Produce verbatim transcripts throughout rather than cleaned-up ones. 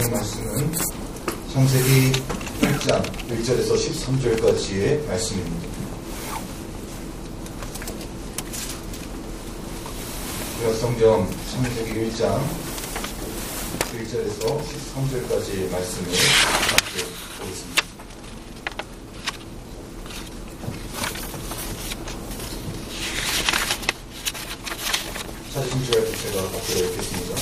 하나님 말씀은 창세기 일 장 일 절에서 십삼 절까지의 말씀입니다. 성경 창세기 일 장 일 절에서 십삼 절까지의 말씀을 함께 보겠습니다. 찾으신 줄 알고 제가 앞으로 읽겠습니다.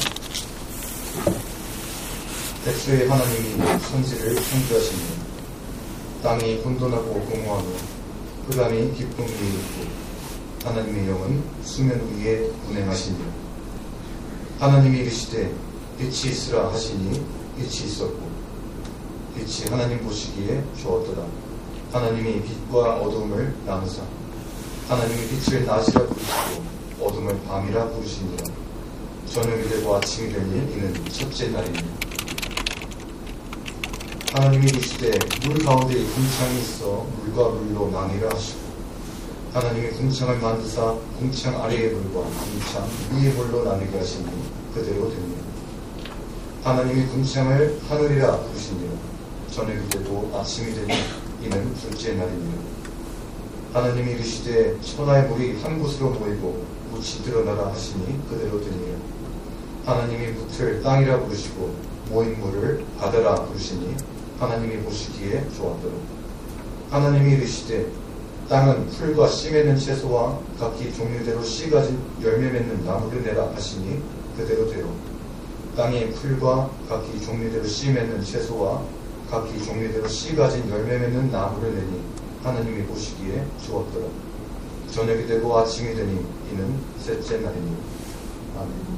대초에 하나님이 천지를 창조하시니 땅이 혼돈하고 공허하며 흑암이 깊은 위에 있고 하나님의 영은 수면 위에 운행하시니라. 하나님이 이르시되 빛이 있으라 하시니 빛이 있었고 빛이 하나님 보시기에 좋았더라. 하나님이 빛과 어둠을 나누사 하나님이 빛을 낮이라 부르시고 어둠을 밤이라 부르시니라. 저녁이 되고 아침이 되니 이는 첫째 날이니라. 하나님이 이르시되 물 가운데 궁창이 있어 물과 물로 나뉘라 하시고 하나님이 궁창을 만드사 궁창 아래의 물과 궁창 위의 물로 나누게 하시니 그대로 됩니다. 하나님이 궁창을 하늘이라 부르시니라. 저녁이 되고 아침이 되니 이는 둘째 날입니다. 하나님이 이르시되 천하의 물이 한 곳으로 모이고 묻이 드러나라 하시니 그대로 되니라. 하나님이 묻을 땅이라 부르시고 모인 물을 바다라 부르시니 하나님이 보시기에 좋았더라. 하나님이 이르시되 땅은 풀과 씨 맺는 채소와 각기 종류대로 씨 가진 열매 맺는 나무를 내라 하시니 그대로 되어 땅에 풀과 각기 종류대로 씨 맺는 채소와 각기 종류대로 씨 가진 열매 맺는 나무를 내니 하나님이 보시기에 좋았더라. 저녁이 되고 아침이 되니 이는 셋째 날이니. 아멘.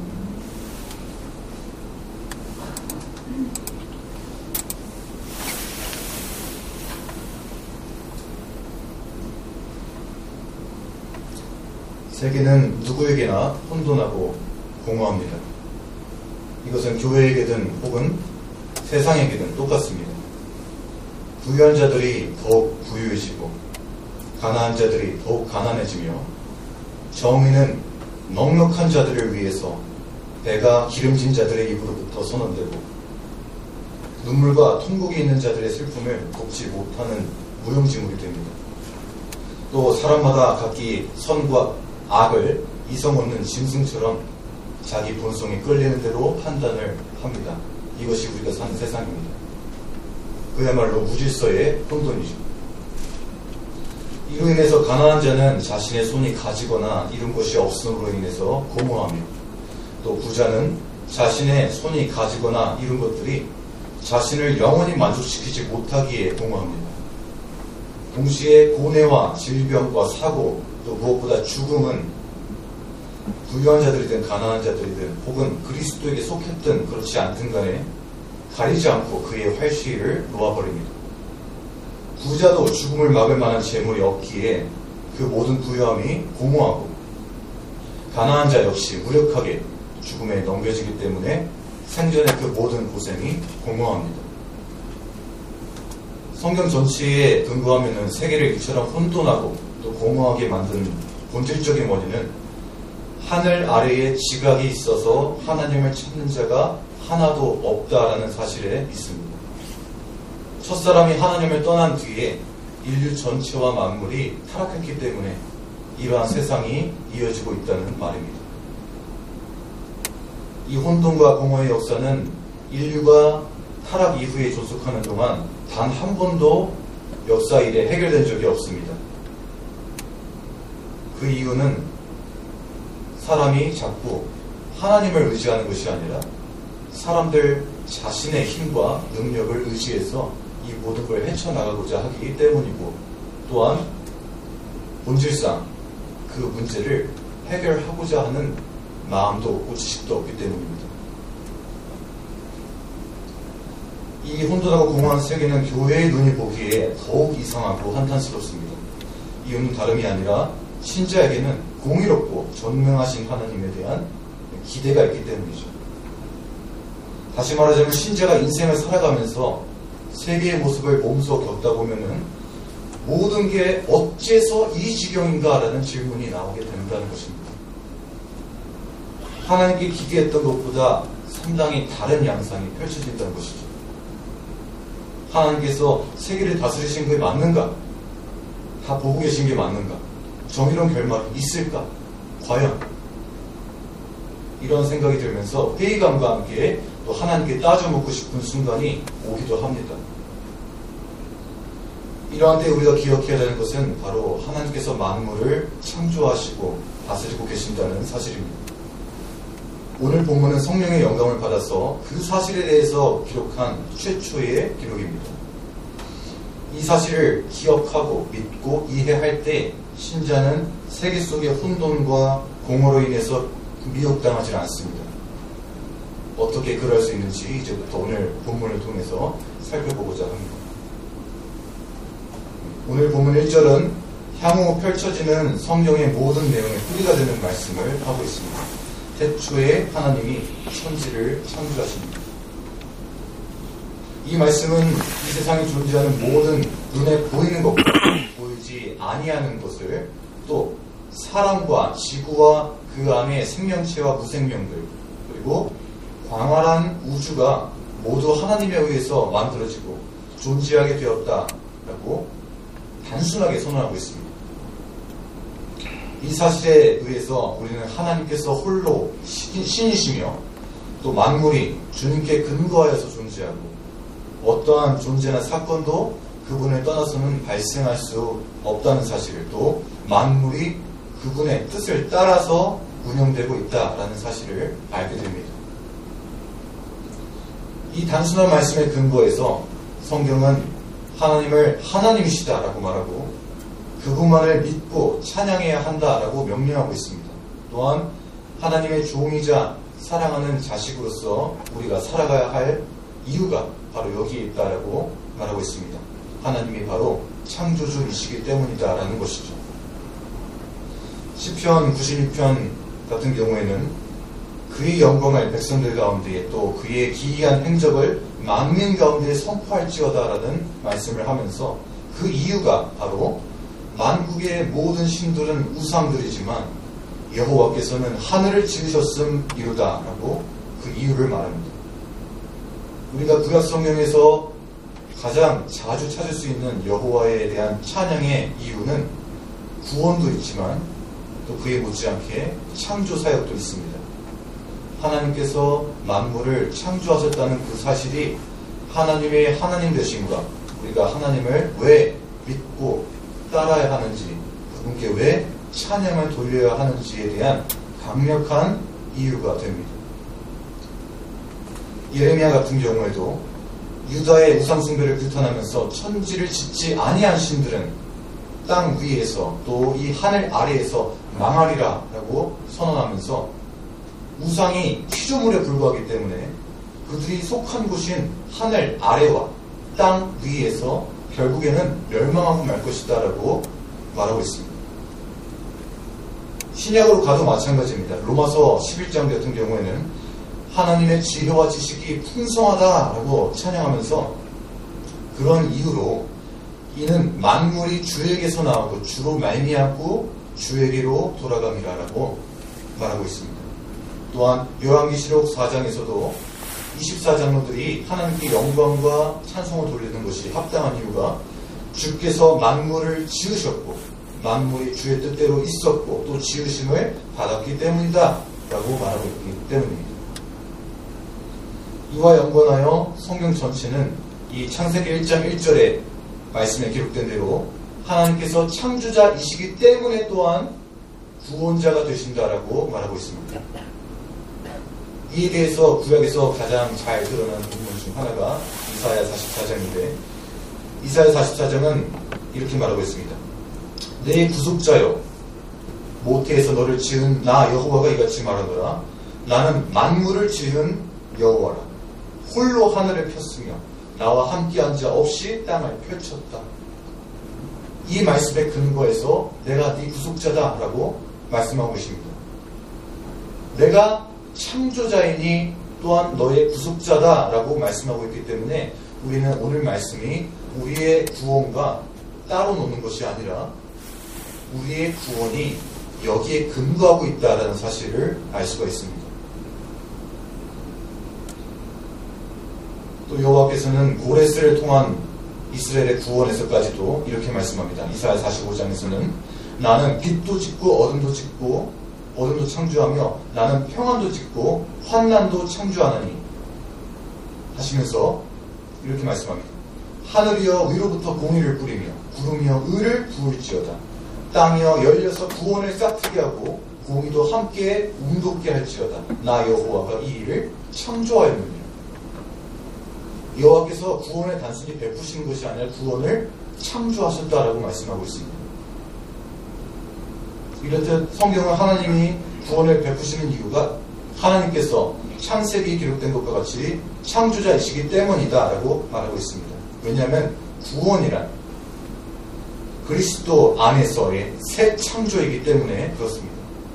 세계는 누구에게나 혼돈하고 공허합니다. 이것은 교회에게든 혹은 세상에게든 똑같습니다. 부유한 자들이 더욱 부유해지고 가난한 자들이 더욱 가난해지며 정의는 넉넉한 자들을 위해서 배가 기름진 자들의 입으로부터 선언되고 눈물과 통곡이 있는 자들의 슬픔을 돕지 못하는 무용지물이 됩니다. 또 사람마다 각기 선과 악을 이성 없는 짐승처럼 자기 본성에 끌리는 대로 판단을 합니다. 이것이 우리가 사는 세상입니다. 그야말로 무질서의 혼돈이죠. 이로 인해서 가난한 자는 자신의 손이 가지거나 이룬 것이 없음으로 인해서 공허하며 또 부자는 자신의 손이 가지거나 이룬 것들이 자신을 영원히 만족시키지 못하기에 공허합니다. 동시에 고뇌와 질병과 사고 또 무엇보다 죽음은 부유한 자들이든 가난한 자들이든 혹은 그리스도에게 속했든 그렇지 않든 간에 가리지 않고 그의 활시위를 놓아버립니다. 부자도 죽음을 막을 만한 재물이 없기에 그 모든 부유함이 공허하고 가난한 자 역시 무력하게 죽음에 넘겨지기 때문에 생전의 그 모든 고생이 공허합니다. 성경 전체에 근거하면 세계를 이처럼 혼돈하고 또 공허하게 만든 본질적인 원인은 하늘 아래에 지각이 있어서 하나님을 찾는 자가 하나도 없다라는 사실에 있습니다. 첫사람이 하나님을 떠난 뒤에 인류 전체와 만물이 타락했기 때문에 이러한 세상이 이어지고 있다는 말입니다. 이 혼돈과 공허의 역사는 인류가 타락 이후에 존속하는 동안 단 한 번도 역사 이래 해결된 적이 없습니다. 그 이유는 사람이 자꾸 하나님을 의지하는 것이 아니라 사람들 자신의 힘과 능력을 의지해서 이 모든 걸 헤쳐나가고자 하기 때문이고 또한 본질상 그 문제를 해결하고자 하는 마음도 없고 지식도 없기 때문입니다. 이 혼돈하고 공허한 세계는 교회의 눈이 보기에 더욱 이상하고 한탄스럽습니다. 이유는 다름이 아니라 신자에게는 공의롭고 전능하신 하나님에 대한 기대가 있기 때문이죠. 다시 말하자면 신자가 인생을 살아가면서 세계의 모습을 몸소 겪다 보면은 모든 게 어째서 이 지경인가라는 질문이 나오게 된다는 것입니다. 하나님께 기대했던 것보다 상당히 다른 양상이 펼쳐진다는 것이죠. 하나님께서 세계를 다스리신 게 맞는가? 다 보고 계신 게 맞는가? 정의로운 결말이 있을까? 과연? 이런 생각이 들면서 회의감과 함께 또 하나님께 따져묻고 싶은 순간이 오기도 합니다. 이러한 때 우리가 기억해야 되는 것은 바로 하나님께서 만물을 창조하시고 다스리고 계신다는 사실입니다. 오늘 본문은 성령의 영감을 받아서 그 사실에 대해서 기록한 최초의 기록입니다. 이 사실을 기억하고 믿고 이해할 때 신자는 세계 속의 혼돈과 공허로 인해서 미혹당하지 않습니다. 어떻게 그럴 수 있는지 이제부터 오늘 본문을 통해서 살펴보고자 합니다. 오늘 본문 일 절은 향후 펼쳐지는 성경의 모든 내용의 뿌리가 되는 말씀을 하고 있습니다. 태초에 하나님이 천지를 창조하십니다. 이 말씀은 이 세상에 존재하는 모든 눈에 보이는 것과 보이지 아니하는 것을 또 사람과 지구와 그 안의 생명체와 무생명들 그리고 광활한 우주가 모두 하나님에 의해서 만들어지고 존재하게 되었다라고 단순하게 선언하고 있습니다. 이 사실에 의해서 우리는 하나님께서 홀로 신이시며 또 만물이 주님께 근거하여서 존재하고 어떠한 존재나 사건도 그분을 떠나서는 발생할 수 없다는 사실을 또 만물이 그분의 뜻을 따라서 운영되고 있다라는 사실을 알게 됩니다. 이 단순한 말씀의 근거에서 성경은 하나님을 하나님이시다라고 말하고 그분만을 믿고 찬양해야 한다라고 명령하고 있습니다. 또한 하나님의 종이자 사랑하는 자식으로서 우리가 살아가야 할 이유가 바로 여기에 있다라고 말하고 있습니다. 하나님이 바로 창조주이시기 때문이다라는 것이죠. 시편 구십육 편 같은 경우에는 그의 영광을 백성들 가운데 또 그의 기이한 행적을 만민 가운데 선포할지어다라는 말씀을 하면서 그 이유가 바로 만국의 모든 신들은 우상들이지만 여호와께서는 하늘을 지으셨음이로다라고 그 이유를 말합니다. 우리가 구약 성경에서 가장 자주 찾을 수 있는 여호와에 대한 찬양의 이유는 구원도 있지만 또 그에 못지않게 창조 사역도 있습니다. 하나님께서 만물을 창조하셨다는 그 사실이 하나님의 하나님 되심과 우리가 하나님을 왜 믿고 따라야 하는지 그분께 왜 찬양을 돌려야 하는지에 대한 강력한 이유가 됩니다. 예레미야 같은 경우에도 유다의 우상숭배를 규탄하면서 천지를 짓지 아니한 신들은 땅 위에서 또 이 하늘 아래에서 망하리라 라고 선언하면서 우상이 피조물에 불과하기 때문에 그들이 속한 곳인 하늘 아래와 땅 위에서 결국에는 멸망하고 말 것이다 라고 말하고 있습니다. 신약으로 가도 마찬가지입니다. 로마서 십일 장 같은 경우에는 하나님의 지혜와 지식이 풍성하다라고 찬양하면서 그런 이유로 이는 만물이 주에게서 나오고 주로 말미암고 주에게로 돌아감이라라고 말하고 있습니다. 또한 요한계시록 사 장에서도 이십사 장로들이 하나님께 영광과 찬송을 돌리는 것이 합당한 이유가 주께서 만물을 지으셨고 만물이 주의 뜻대로 있었고 또 지으심을 받았기 때문이다 라고 말하고 있기 때문입니다. 이와 연관하여 성경 전체는 이 창세기 일 장 일 절에 말씀에 기록된 대로 하나님께서 창조자이시기 때문에 또한 구원자가 되신다라고 말하고 있습니다. 이에 대해서 구약에서 가장 잘 드러난 부분 중 하나가 이사야 사십사 장인데 이사야 사십사 장은 이렇게 말하고 있습니다. 내 구속자여 모태에서 너를 지은 나 여호와가 이같이 말하노라. 나는 만물을 지은 여호와라. 홀로 하늘을 폈으며 나와 함께한 자 없이 땅을 펼쳤다. 이 말씀의 근거에서 내가 네 구속자다라고 말씀하고 계십니다. 내가 창조자이니 또한 너의 구속자다라고 말씀하고 있기 때문에 우리는 오늘 말씀이 우리의 구원과 따로 노는 것이 아니라 우리의 구원이 여기에 근거하고 있다는 사실을 알 수가 있습니다. 또 여호와께서는 고레스를 통한 이스라엘의 구원에서까지도 이렇게 말씀합니다. 이사야 사십오 장에서는 나는 빛도 짓고 어둠도 짓고 어둠도 창조하며 나는 평안도 짓고 환난도 창조하나니 하시면서 이렇게 말씀합니다. 하늘이여 위로부터 공의를 뿌리며 구름이여 의를 부을지어다. 땅이여 열려서 구원을 싹트게 하고 공의도 함께 운돋게 할지어다. 나 여호와가 이 일을 창조하였느니라. 여호와께서 구원을 단순히 베푸신 것이 아니라 구원을 창조하셨다라고 말씀하고 있습니다. 이렇듯 성경은 하나님이 구원을 베푸시는 이유가 하나님께서 창세기에 기록된 것과 같이 창조자이시기 때문이다 라고 말하고 있습니다. 왜냐하면 구원이란 그리스도 안에서의 새 창조이기 때문에 그렇습니다.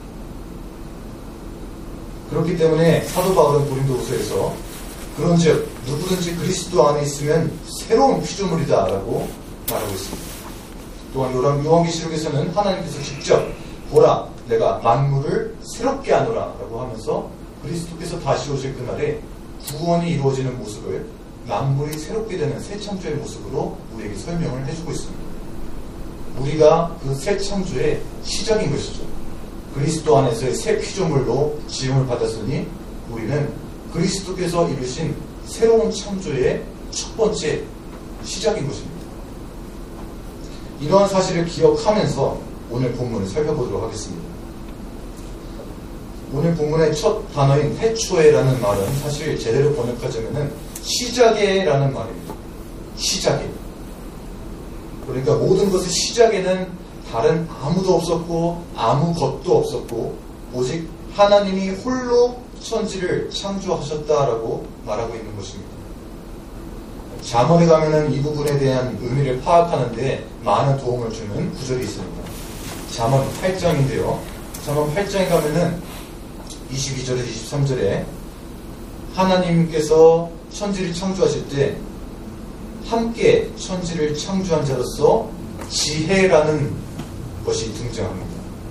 그렇기 때문에 사도 바울은 고린도후서에서 그런즉 누구든지 그리스도 안에 있으면 새로운 피조물이다 라고 말하고 있습니다. 또한 요한계시록에서는 하나님께서 직접 보라 내가 만물을 새롭게 하노라 라고 하면서 그리스도께서 다시 오실 그날에 구원이 이루어지는 모습을 만물이 새롭게 되는 새 창조의 모습으로 우리에게 설명을 해주고 있습니다. 우리가 그 새 창조의 시작인 것이죠. 그리스도 안에서의 새 피조물로 지음을 받았으니 우리는 그리스도께서 이루신 새로운 창조의 첫 번째 시작인 것입니다. 이러한 사실을 기억하면서 오늘 본문을 살펴보도록 하겠습니다. 오늘 본문의 첫 단어인 태초에라는 말은 사실 제대로 번역하자면 시작에라는 말입니다. 시작에. 그러니까 모든 것의 시작에는 다른 아무도 없었고 아무것도 없었고 오직 하나님이 홀로 천지를 창조하셨다라고 말하고 있는 것입니다. 잠언에 가면은 이 부분에 대한 의미를 파악하는데 많은 도움을 주는 구절이 있습니다. 잠언 팔 장인데요. 잠언 팔 장에 가면은 이십이 절에서 이십삼 절에 하나님께서 천지를 창조하실 때 함께 천지를 창조한 자로서 지혜라는 것이 등장합니다.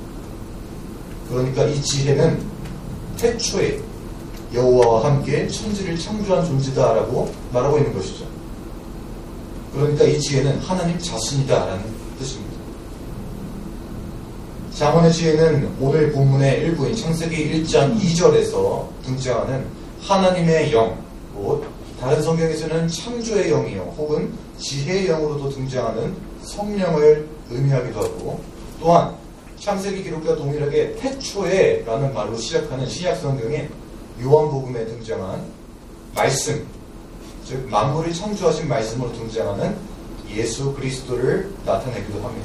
그러니까 이 지혜는 태초에 여호와와 함께 천지를 창조한 존재다라고 말하고 있는 것이죠. 그러니까 이 지혜는 하나님 자신이다라는 뜻입니다. 잠언의 지혜는 오늘 본문의 일부인 창세기 일 장 이 절에서 등장하는 하나님의 영, 곧 다른 성경에서는 창조의 영이요 혹은 지혜의 영으로도 등장하는 성령을 의미하기도 하고, 또한 창세기 기록과 동일하게 태초에 라는 말로 시작하는 신약 성경에 요한복음에 등장한 말씀, 즉 만물을 창조하신 말씀으로 등장하는 예수 그리스도를 나타내기도 합니다.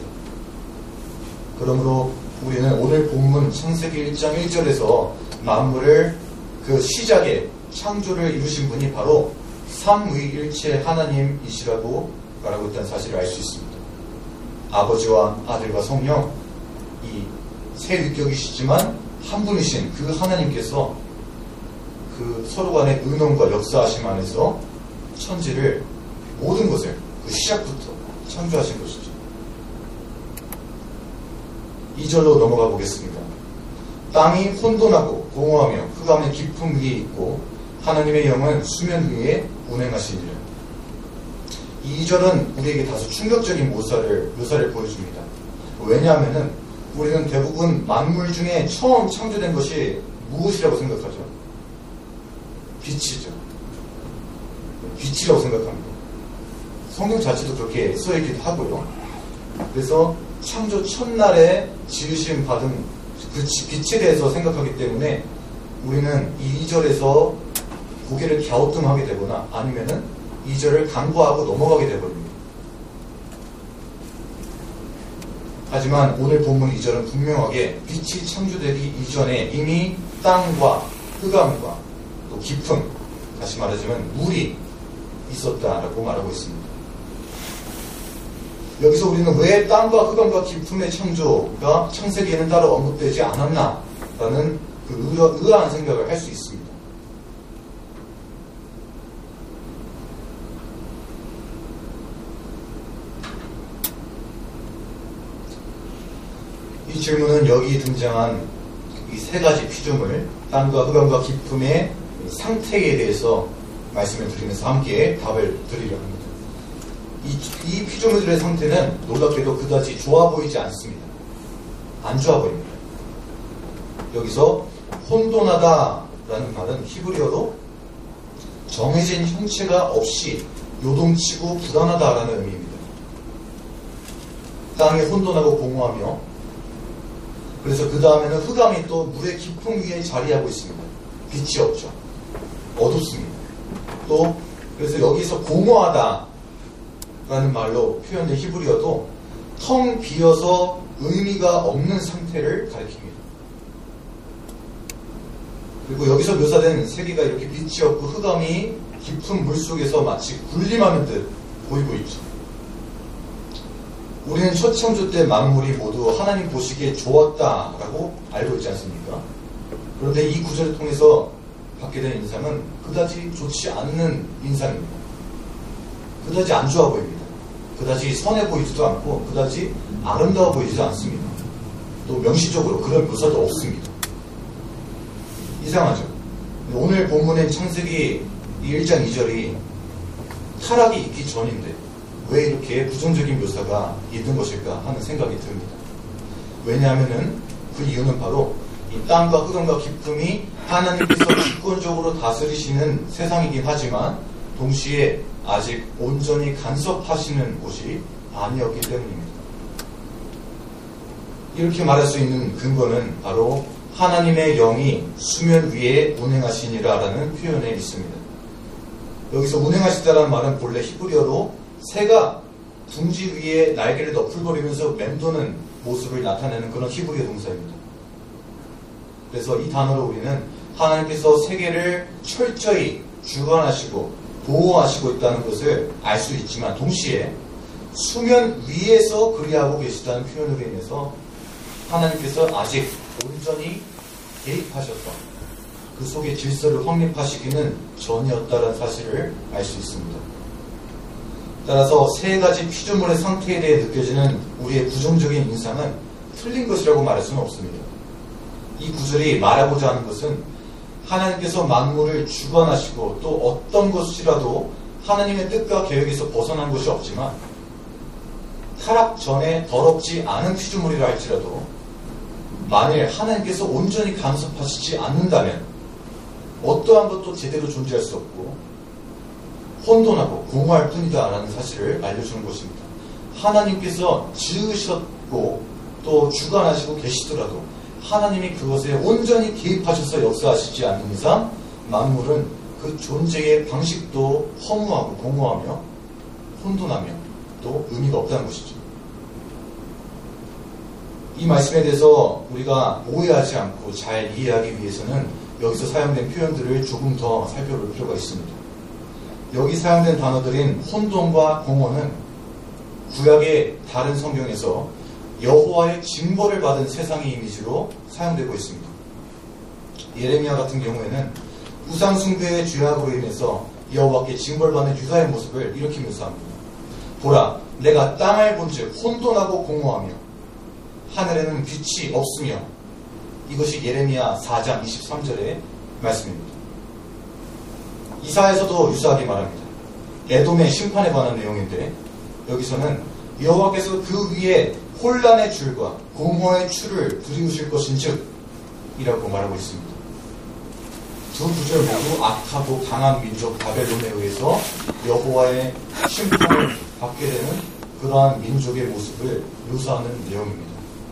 그러므로 우리는 오늘 본문 창세기 일 장 일 절에서 만물을 그 시작에 창조를 이루신 분이 바로 삼위일체 하나님이시라고 말하고 있다는 사실을 알 수 있습니다. 아버지와 아들과 성령, 이 세 위격이시지만 한 분이신 그 하나님께서 그 서로 간의 은원과 역사하심 안에서 천지를, 모든 것을 그 시작부터 창조하신 것이죠. 이 절로 넘어가 보겠습니다. 땅이 혼돈하고 공허하며 흑암의 깊음 위에 있고 하나님의 영은 수면 위에 운행하시니라. 이 절은 우리에게 다소 충격적인 묘사를, 묘사를 보여줍니다. 왜냐하면 우리는 대부분 만물 중에 처음 창조된 것이 무엇이라고 생각하죠? 빛이죠. 빛이라고 생각합니다. 성경 자체도 그렇게 써있기도 하고요. 그래서 창조 첫날에 지으심 받은 그 빛에 대해서 생각하기 때문에 우리는 이 절에서 고개를 갸우뚱하게 되거나 아니면은 이 절을 간과하고 넘어가게 되거든요. 하지만 오늘 본문 이 절은 분명하게 빛이 창조되기 이전에 이미 땅과 흑암과 또 깊음, 다시 말하자면 물이 있었다라고 말하고 있습니다. 여기서 우리는 왜 땅과 흑암과 깊음의 창조가 창세기에는 따로 언급되지 않았나라는 그 의아, 의아한 생각을 할 수 있습니다. 이 질문은 여기 등장한 이 세 가지 피조물, 땅과 흑암과 깊음의 상태에 대해서 말씀을 드리면서 함께 답을 드리려 합니다. 이, 이 피조물들의 상태는 놀랍게도 그다지 좋아 보이지 않습니다. 안 좋아 보입니다. 여기서 혼돈하다라는 말은 히브리어로 정해진 형체가 없이 요동치고 불안하다라는 의미입니다. 땅이 혼돈하고 공허하며, 그래서 그 다음에는 흑암이 또 물의 깊음 위에 자리하고 있습니다. 빛이 없죠. 어둡습니다. 또 그래서 여기서 공허하다라는 말로 표현된 히브리어도 텅 비어서 의미가 없는 상태를 가리킵니다. 그리고 여기서 묘사된 세계가 이렇게 빛이 없고 흑암이 깊은 물속에서 마치 군림하는 듯 보이고 있죠. 우리는 첫 창조 때 만물이 모두 하나님 보시기에 좋았다라고 알고 있지 않습니까? 그런데 이 구절을 통해서 받게 된 인상은 그다지 좋지 않는 인상입니다. 그다지 안 좋아 보입니다. 그다지 선해 보이지도 않고 그다지 아름다워 보이지도 않습니다. 또 명시적으로 그런 묘사도 없습니다. 이상하죠? 오늘 본문인 창세기 일 장 이 절이 타락이 있기 전인데 왜 이렇게 부정적인 묘사가 있는 것일까 하는 생각이 듭니다. 왜냐하면 그 이유는 바로 이 땅과 흑암과 깊음이 하나님께서 주권적으로 다스리시는 세상이긴 하지만 동시에 아직 온전히 간섭하시는 곳이 아니었기 때문입니다. 이렇게 말할 수 있는 근거는 바로 하나님의 영이 수면 위에 운행하시니라라는 표현에 있습니다. 여기서 운행하시다라는 말은 본래 히브리어로 새가 둥지 위에 날개를 너풀거리면서 맴도는 모습을 나타내는 그런 히브리어 동사입니다. 그래서 이 단어로 우리는 하나님께서 세계를 철저히 주관하시고 보호하시고 있다는 것을 알 수 있지만 동시에 수면 위에서 그리하고 계시다는 표현으로 인해서 하나님께서 아직 온전히 개입하셨다. 그 속에 질서를 확립하시기는 전이었다는 사실을 알 수 있습니다. 따라서 세 가지 피조물의 상태에 대해 느껴지는 우리의 부정적인 인상은 틀린 것이라고 말할 수는 없습니다. 이 구절이 말하고자 하는 것은 하나님께서 만물을 주관하시고 또 어떤 것이라도 하나님의 뜻과 계획에서 벗어난 것이 없지만 타락 전에 더럽지 않은 피조물이라 할지라도 만일 하나님께서 온전히 간섭하시지 않는다면 어떠한 것도 제대로 존재할 수 없고 혼돈하고 공허할 뿐이다 라는 사실을 알려주는 것입니다. 하나님께서 지으셨고 또 주관하시고 계시더라도 하나님이 그것에 온전히 개입하셔서 역사하시지 않는 이상 만물은 그 존재의 방식도 허무하고 공허하며 혼돈하며 또 의미가 없다는 것이죠. 이 말씀에 대해서 우리가 오해하지 않고 잘 이해하기 위해서는 여기서 사용된 표현들을 조금 더 살펴볼 필요가 있습니다. 여기 사용된 단어들인 혼돈과 공허는 구약의 다른 성경에서 여호와의 징벌을 받은 세상의 이미지로 사용되고 있습니다. 예레미야 같은 경우에는 우상숭배의 죄악으로 인해서 여호와께 징벌받는 유다의 모습을 이렇게 묘사합니다. 보라, 내가 땅을 본즉 혼돈하고 공허하며 하늘에는 빛이 없으며. 이것이 예레미야 사 장 이십삼 절의 말씀입니다. 이사야에서도 유사하게 말합니다. 에돔의 심판에 관한 내용인데 여기서는 여호와께서 그 위에 혼란의 줄과 공허의 추를 들이우실 것인즉 이라고 말하고 있습니다. 두 구절 모두 악하고 강한 민족 바벨론에 의해서 여호와의 심판을 받게 되는 그러한 민족의 모습을 묘사하는 내용입니다.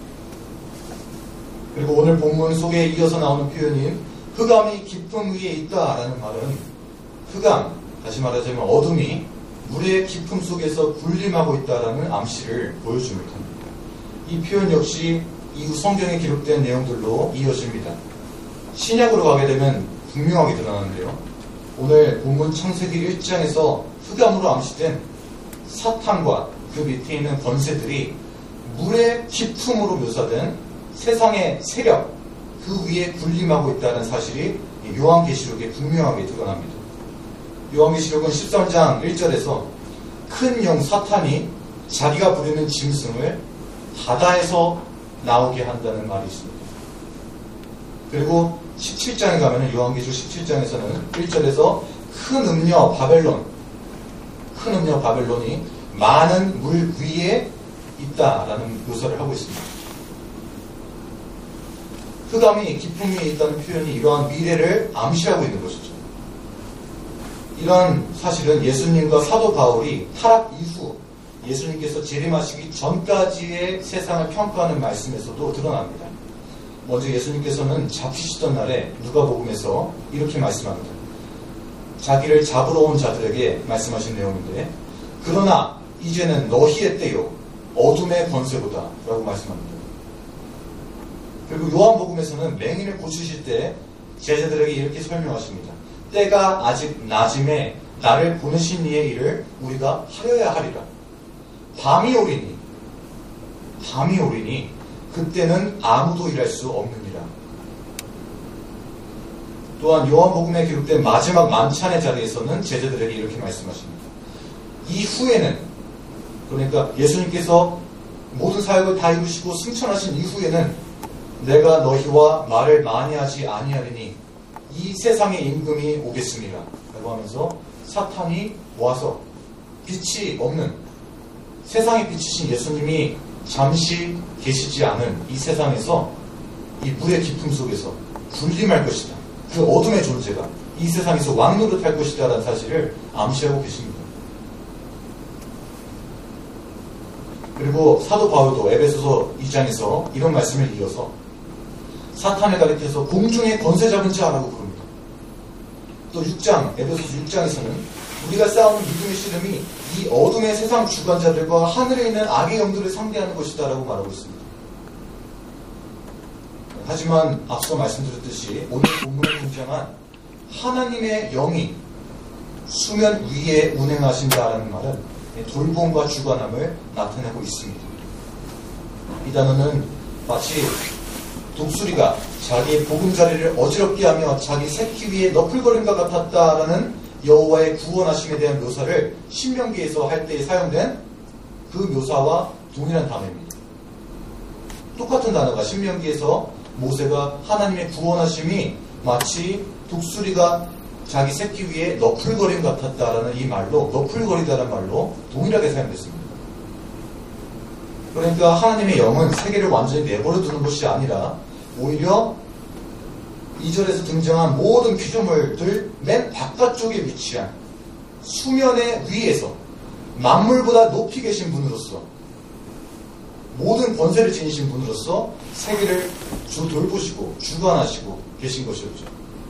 그리고 오늘 본문 속에 이어서 나오는 표현인 흑암이 깊음 위에 있다라는 말은 흑암, 다시 말하자면 어둠이 물의 깊음 속에서 군림하고 있다라는 암시를 보여줍니다. 이 표현 역시 이후 성경에 기록된 내용들로 이어집니다. 신약으로 가게 되면 분명하게 드러나는데요. 오늘 본문 창세기 일 장에서 흑암으로 암시된 사탄과 그 밑에 있는 권세들이 물의 깊음으로 묘사된 세상의 세력, 그 위에 군림하고 있다는 사실이 요한계시록에 분명하게 드러납니다. 요한계시록은 십삼 장 일 절에서 큰 영 사탄이 자기가 부리는 짐승을 바다에서 나오게 한다는 말이 있습니다. 그리고 십칠 장에 가면 요한계시록 십칠 장에서는 일 절에서 큰 음녀 바벨론, 큰 음녀 바벨론이 많은 물 위에 있다라는 묘사를 하고 있습니다. 흑암이 깊음 위에 있다는 표현이 이러한 미래를 암시하고 있는 것이죠. 이런 사실은 예수님과 사도 바울이 타락 이후 예수님께서 재림하시기 전까지의 세상을 평가하는 말씀에서도 드러납니다. 먼저 예수님께서는 잡히시던 날에 누가복음에서 이렇게 말씀합니다. 자기를 잡으러 온 자들에게 말씀하신 내용인데, 그러나 이제는 너희의 때요 어둠의 권세보다 라고 말씀합니다. 그리고 요한복음에서는 맹인을 고치실 때 제자들에게 이렇게 설명하십니다. 때가 아직 낮음에 나를 보내신 이의 일을 우리가 하려야 하리라. 밤이 오리니 밤이 오리니 그때는 아무도 일할 수 없느니라. 또한 요한복음에 기록된 마지막 만찬의 자리에서는 제자들에게 이렇게 말씀하십니다. 이후에는, 그러니까 예수님께서 모든 사역을 다 이루시고 승천하신 이후에는 내가 너희와 말을 많이 하지 아니하리니 이 세상의 임금이 오겠습니다 라고 하면서 사탄이 와서 빛이 없는, 세상의 빛이신 예수님이 잠시 계시지 않은 이 세상에서 이 물의 깊음 속에서 군림할 것이다. 그 어둠의 존재가 이 세상에서 왕노릇할 것이다 라는 사실을 암시하고 계십니다. 그리고 사도 바울도 에베소서 이 장에서 이런 말씀을 이어서 사탄을 가리켜서 공중의 권세 잡은 자라고 부릅니다. 또 육 장, 에베소서 육 장에서는 우리가 싸우는 믿음의 씨름이 이 어둠의 세상 주관자들과 하늘에 있는 악의 영들을 상대하는 것이다 라고 말하고 있습니다. 하지만 앞서 말씀드렸듯이 오늘 본문에 등장한 하나님의 영이 수면 위에 운행하신다라는 말은 돌봄과 주관함을 나타내고 있습니다. 이 단어는 마치 독수리가 자기의 보금자리를 어지럽게 하며 자기 새끼 위에 너풀거림과 같았다라는 여호와의 구원하심에 대한 묘사를 신명기에서 할 때에 사용된 그 묘사와 동일한 단어입니다. 똑같은 단어가 신명기에서 모세가 하나님의 구원하심이 마치 독수리가 자기 새끼 위에 너풀거림 같았다라는 이 말로, 너풀거리다라는 말로 동일하게 사용됐습니다. 그러니까 하나님의 영은 세계를 완전히 내버려 두는 것이 아니라 오히려 이 절에서 등장한 모든 피조물들 맨 바깥쪽에 위치한 수면의 위에서 만물보다 높이 계신 분으로서, 모든 권세를 지니신 분으로서 세계를 주 돌보시고 주관하시고 계신 것이었죠.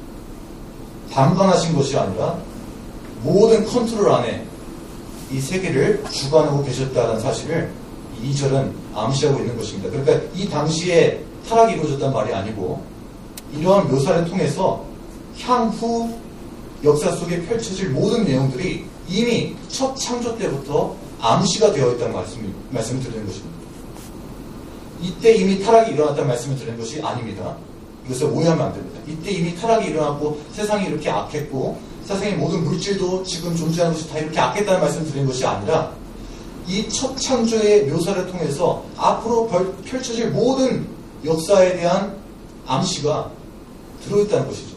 방관하신 것이 아니라 모든 컨트롤 안에 이 세계를 주관하고 계셨다는 사실을 이 절은 암시하고 있는 것입니다. 그러니까 이 당시에 타락이 이루어졌단 말이 아니고 이러한 묘사를 통해서 향후 역사 속에 펼쳐질 모든 내용들이 이미 첫 창조 때부터 암시가 되어 있다는 말씀을, 말씀을 드리는 것입니다. 이때 이미 타락이 일어났다는 말씀을 드리는 것이 아닙니다. 이것을 오해하면 안 됩니다. 이때 이미 타락이 일어났고 세상이 이렇게 악했고 세상의 모든 물질도 지금 존재하는 것이 다 이렇게 악했다는 말씀을 드리는 것이 아니라 이 첫 창조의 묘사를 통해서 앞으로 펼쳐질 모든 역사에 대한 암시가 들어있다는 것이죠.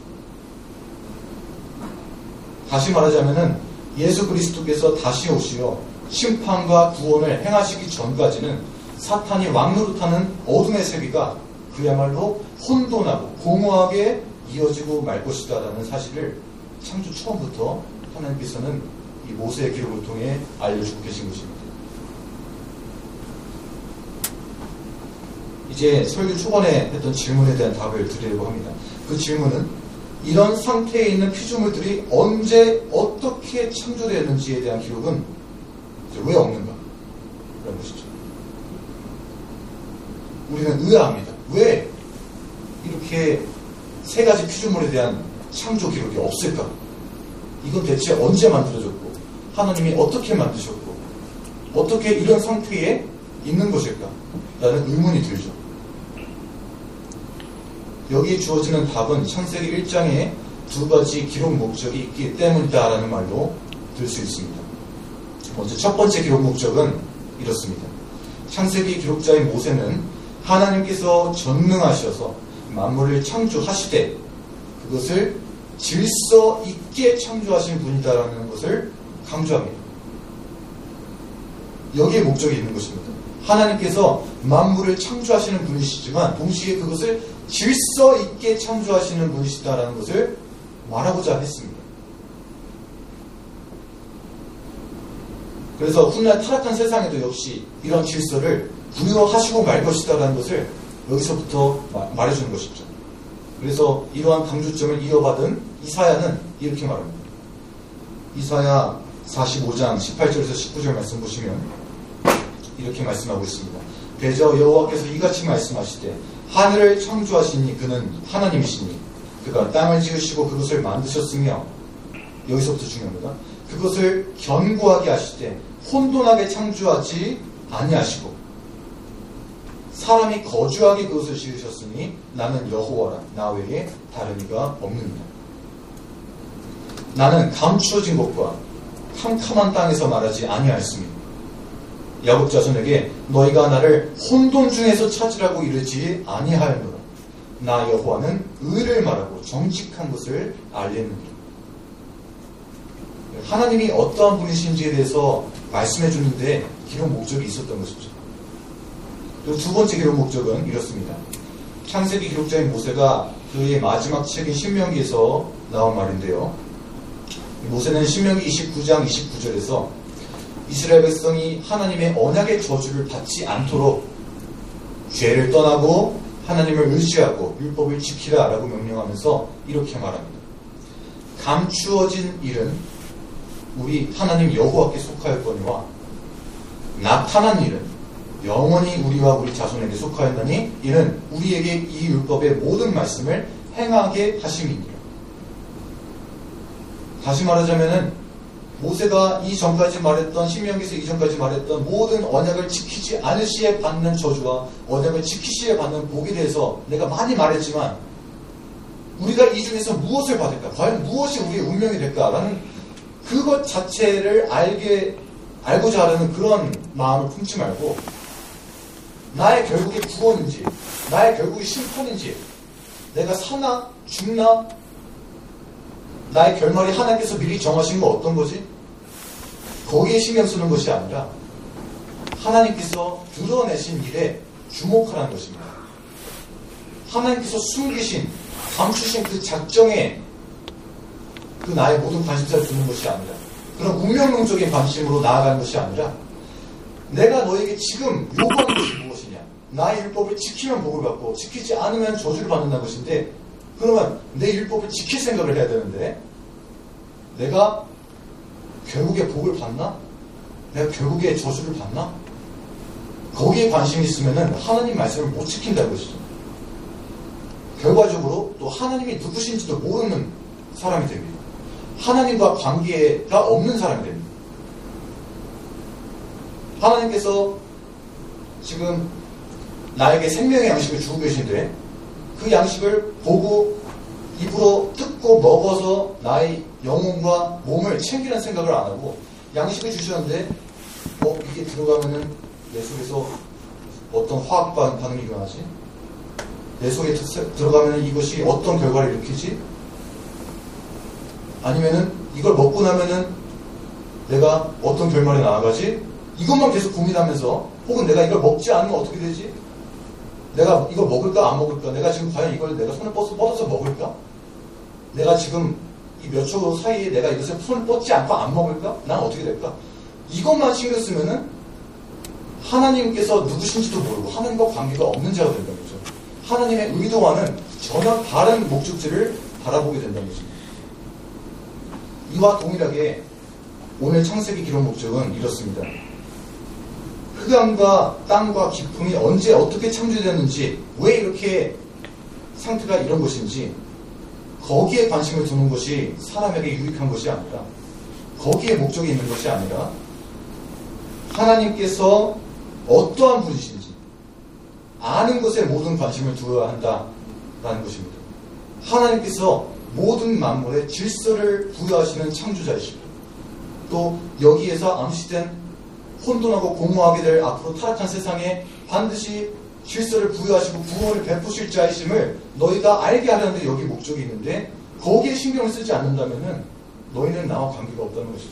다시 말하자면은 예수 그리스도께서 다시 오시어 심판과 구원을 행하시기 전까지는 사탄이 왕노릇하는 어둠의 세계가 그야말로 혼돈하고 공허하게 이어지고 말 것이다라는 사실을 창조 처음부터 하나님께서는 이 모세의 기록을 통해 알려주고 계신 것입니다. 이제 설교 초반에 했던 질문에 대한 답을 드리려고 합니다. 그 질문은 이런 상태에 있는 피조물들이 언제 어떻게 창조되었는지에 대한 기록은 왜 없는가? 라는 것이죠. 우리는 의아합니다. 왜 이렇게 세 가지 피조물에 대한 창조 기록이 없을까? 이건 대체 언제 만들어졌고 하나님이 어떻게 만드셨고 어떻게 이런 상태에 있는 것일까? 라는 의문이 들죠. 여기에 주어지는 답은 창세기 일 장에 두 가지 기록 목적이 있기 때문이다라는 말로 들 수 있습니다. 먼저 첫 번째 기록 목적은 이렇습니다. 창세기 기록자인 모세는 하나님께서 전능하셔서 만물을 창조하시되 그것을 질서 있게 창조하신 분이다라는 것을 강조합니다. 여기에 목적이 있는 것입니다. 하나님께서 만물을 창조하시는 분이시지만 동시에 그것을 질서 있게 창조하시는 분이시다라는 것을 말하고자 했습니다. 그래서 훗날 타락한 세상에도 역시 이런 질서를 부여하시고 말 것이다라는 것을 여기서부터 말해주는 것이죠. 그래서 이러한 강조점을 이어받은 이사야는 이렇게 말합니다. 이사야 사십오 장 십팔 절에서 십구 절 말씀 보시면 이렇게 말씀하고 있습니다. 대저 여호와께서 이같이 말씀하시되 하늘을 창조하시니 그는 하나님이시니 그가 땅을 지으시고 그것을 만드셨으며 여기서부터 중요합니다. 그것을 견고하게 하시되 혼돈하게 창조하지 아니하시고 사람이 거주하게 그것을 지으셨으니 나는 여호와라 나 외에 다른 이가 없느니라. 나는 감추어진 것과 캄캄한 땅에서 말하지 아니하였으니 야곱 자손에게 너희가 나를 혼돈 중에서 찾으라고 이르지 아니하였노라. 나 여호와는 의를 말하고 정직한 것을 알리느니라. 하나님이 어떠한 분이신지에 대해서 말씀해 주는데 기록 목적이 있었던 것이죠. 그리고 두 번째 기록 목적은 이렇습니다. 창세기 기록자인 모세가 그의 마지막 책인 신명기에서 나온 말인데요. 모세는 신명기 이십구 장 이십구 절에서 이스라엘 백성이 하나님의 언약의 저주를 받지 않도록 죄를 떠나고 하나님을 의지하고 율법을 지키라 라고 명령하면서 이렇게 말합니다. 감추어진 일은 우리 하나님 여호와께 속하였거니와 나타난 일은 영원히 우리와 우리 자손에게 속하였나니 이는 우리에게 이 율법의 모든 말씀을 행하게 하심이니라. 다시 말하자면은 모세가 이전까지 말했던 신명기에서 이전까지 말했던 모든 언약을 지키지 않을 시에 받는 저주와 언약을 지키시에 받는 복에 대해서 내가 많이 말했지만 우리가 이 중에서 무엇을 받을까? 과연 무엇이 우리의 운명이 될까라는 그것 자체를 알게 알고자 하려는 그런 마음을 품지 말고 나의 결국의 구원인지 나의 결국의 심판인지 내가 사나 죽나 나의 결말이 하나님께서 미리 정하신 건 어떤 거지? 거기에 신경 쓰는 것이 아니라 하나님께서 드러내신 일에 주목하라는 것입니다. 하나님께서 숨기신, 감추신 그 작정에 그 나의 모든 관심사를 두는 것이 아니라 그런 운명론적인 관심으로 나아가는 것이 아니라 내가 너에게 지금 요구하는 것이 무엇이냐? 나의 율법을 지키면 복을 받고 지키지 않으면 저주를 받는다는 것인데 그러면 내 율법을 지킬 생각을 해야 되는데 내가 결국에 복을 받나? 내가 결국에 저주를 받나? 거기에 관심이 있으면 하나님 말씀을 못 지킨다는 것이죠. 결과적으로 또 하나님이 누구신지도 모르는 사람이 됩니다. 하나님과 관계가 없는 사람이 됩니다. 하나님께서 지금 나에게 생명의 양식을 주고 계신데 그 양식을 보고 입으로 뜯고 먹어서 나의 영혼과 몸을 챙기는 생각을 안 하고 양식을 주셨는데 어, 이게 들어가면은 내 속에서 어떤 화학 반응이 일어나지? 내 속에 들어가면 이것이 어떤 결과를 일으키지? 아니면은 이걸 먹고 나면은 내가 어떤 결말에 나아가지? 이것만 계속 고민하면서 혹은 내가 이걸 먹지 않으면 어떻게 되지? 내가 이걸 먹을까 안 먹을까? 내가 지금 과연 이걸 내가 손을 뻗어서, 뻗어서 먹을까? 내가 지금 이 몇 초 사이에 내가 이것을 손을 뻗지 않고 안 먹을까? 난 어떻게 될까? 이것만 신경 쓰면은 하나님께서 누구신지도 모르고 하나님과 관계가 없는 자가 된다는 거죠. 하나님의 의도와는 전혀 다른 목적지를 바라보게 된다는 것입니다. 이와 동일하게 오늘 창세기 기록 목적은 이렇습니다. 흑암과 땅과 깊음이 언제 어떻게 창조되었는지 왜 이렇게 상태가 이런 것인지 거기에 관심을 두는 것이 사람에게 유익한 것이 아니라 거기에 목적이 있는 것이 아니라 하나님께서 어떠한 분이신지 아는 것에 모든 관심을 두어야 한다라는 것입니다. 하나님께서 모든 만물의 질서를 부여하시는 창조자이시고 또 여기에서 암시된 혼돈하고 공허하게 될 앞으로 타락한 세상에 반드시 질서를 부여하시고 구원을 베푸실 자이심을 너희가 알게 하려는데 여기 목적이 있는데 거기에 신경을 쓰지 않는다면은 너희는 나와 관계가 없다는 것이죠.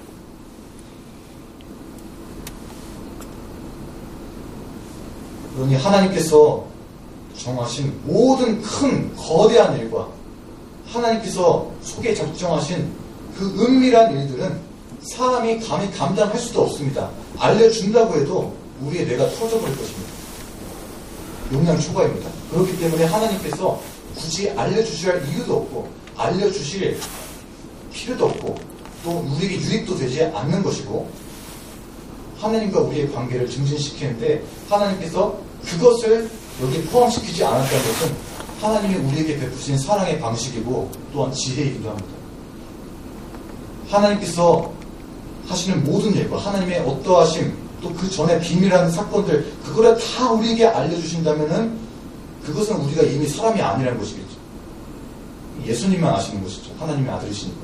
그러니 하나님께서 정하신 모든 큰 거대한 일과 하나님께서 속에 작정하신 그 은밀한 일들은 사람이 감히 감당할 수도 없습니다. 알려준다고 해도 우리의 뇌가 터져버릴 것입니다. 용량 초과입니다. 그렇기 때문에 하나님께서 굳이 알려주실 이유도 없고 알려주실 필요도 없고 또 우리에게 유익도 되지 않는 것이고 하나님과 우리의 관계를 증진시키는데 하나님께서 그것을 여기에 포함시키지 않았다는 것은 하나님이 우리에게 베푸신 사랑의 방식이고 또한 지혜이기도 합니다. 하나님께서 하시는 모든 일과 하나님의 어떠하심 또 그 전에 비밀한 사건들 그거를 다 우리에게 알려주신다면은 그것은 우리가 이미 사람이 아니라는 것이겠죠. 예수님만 아시는 것이죠. 하나님의 아들이시니까.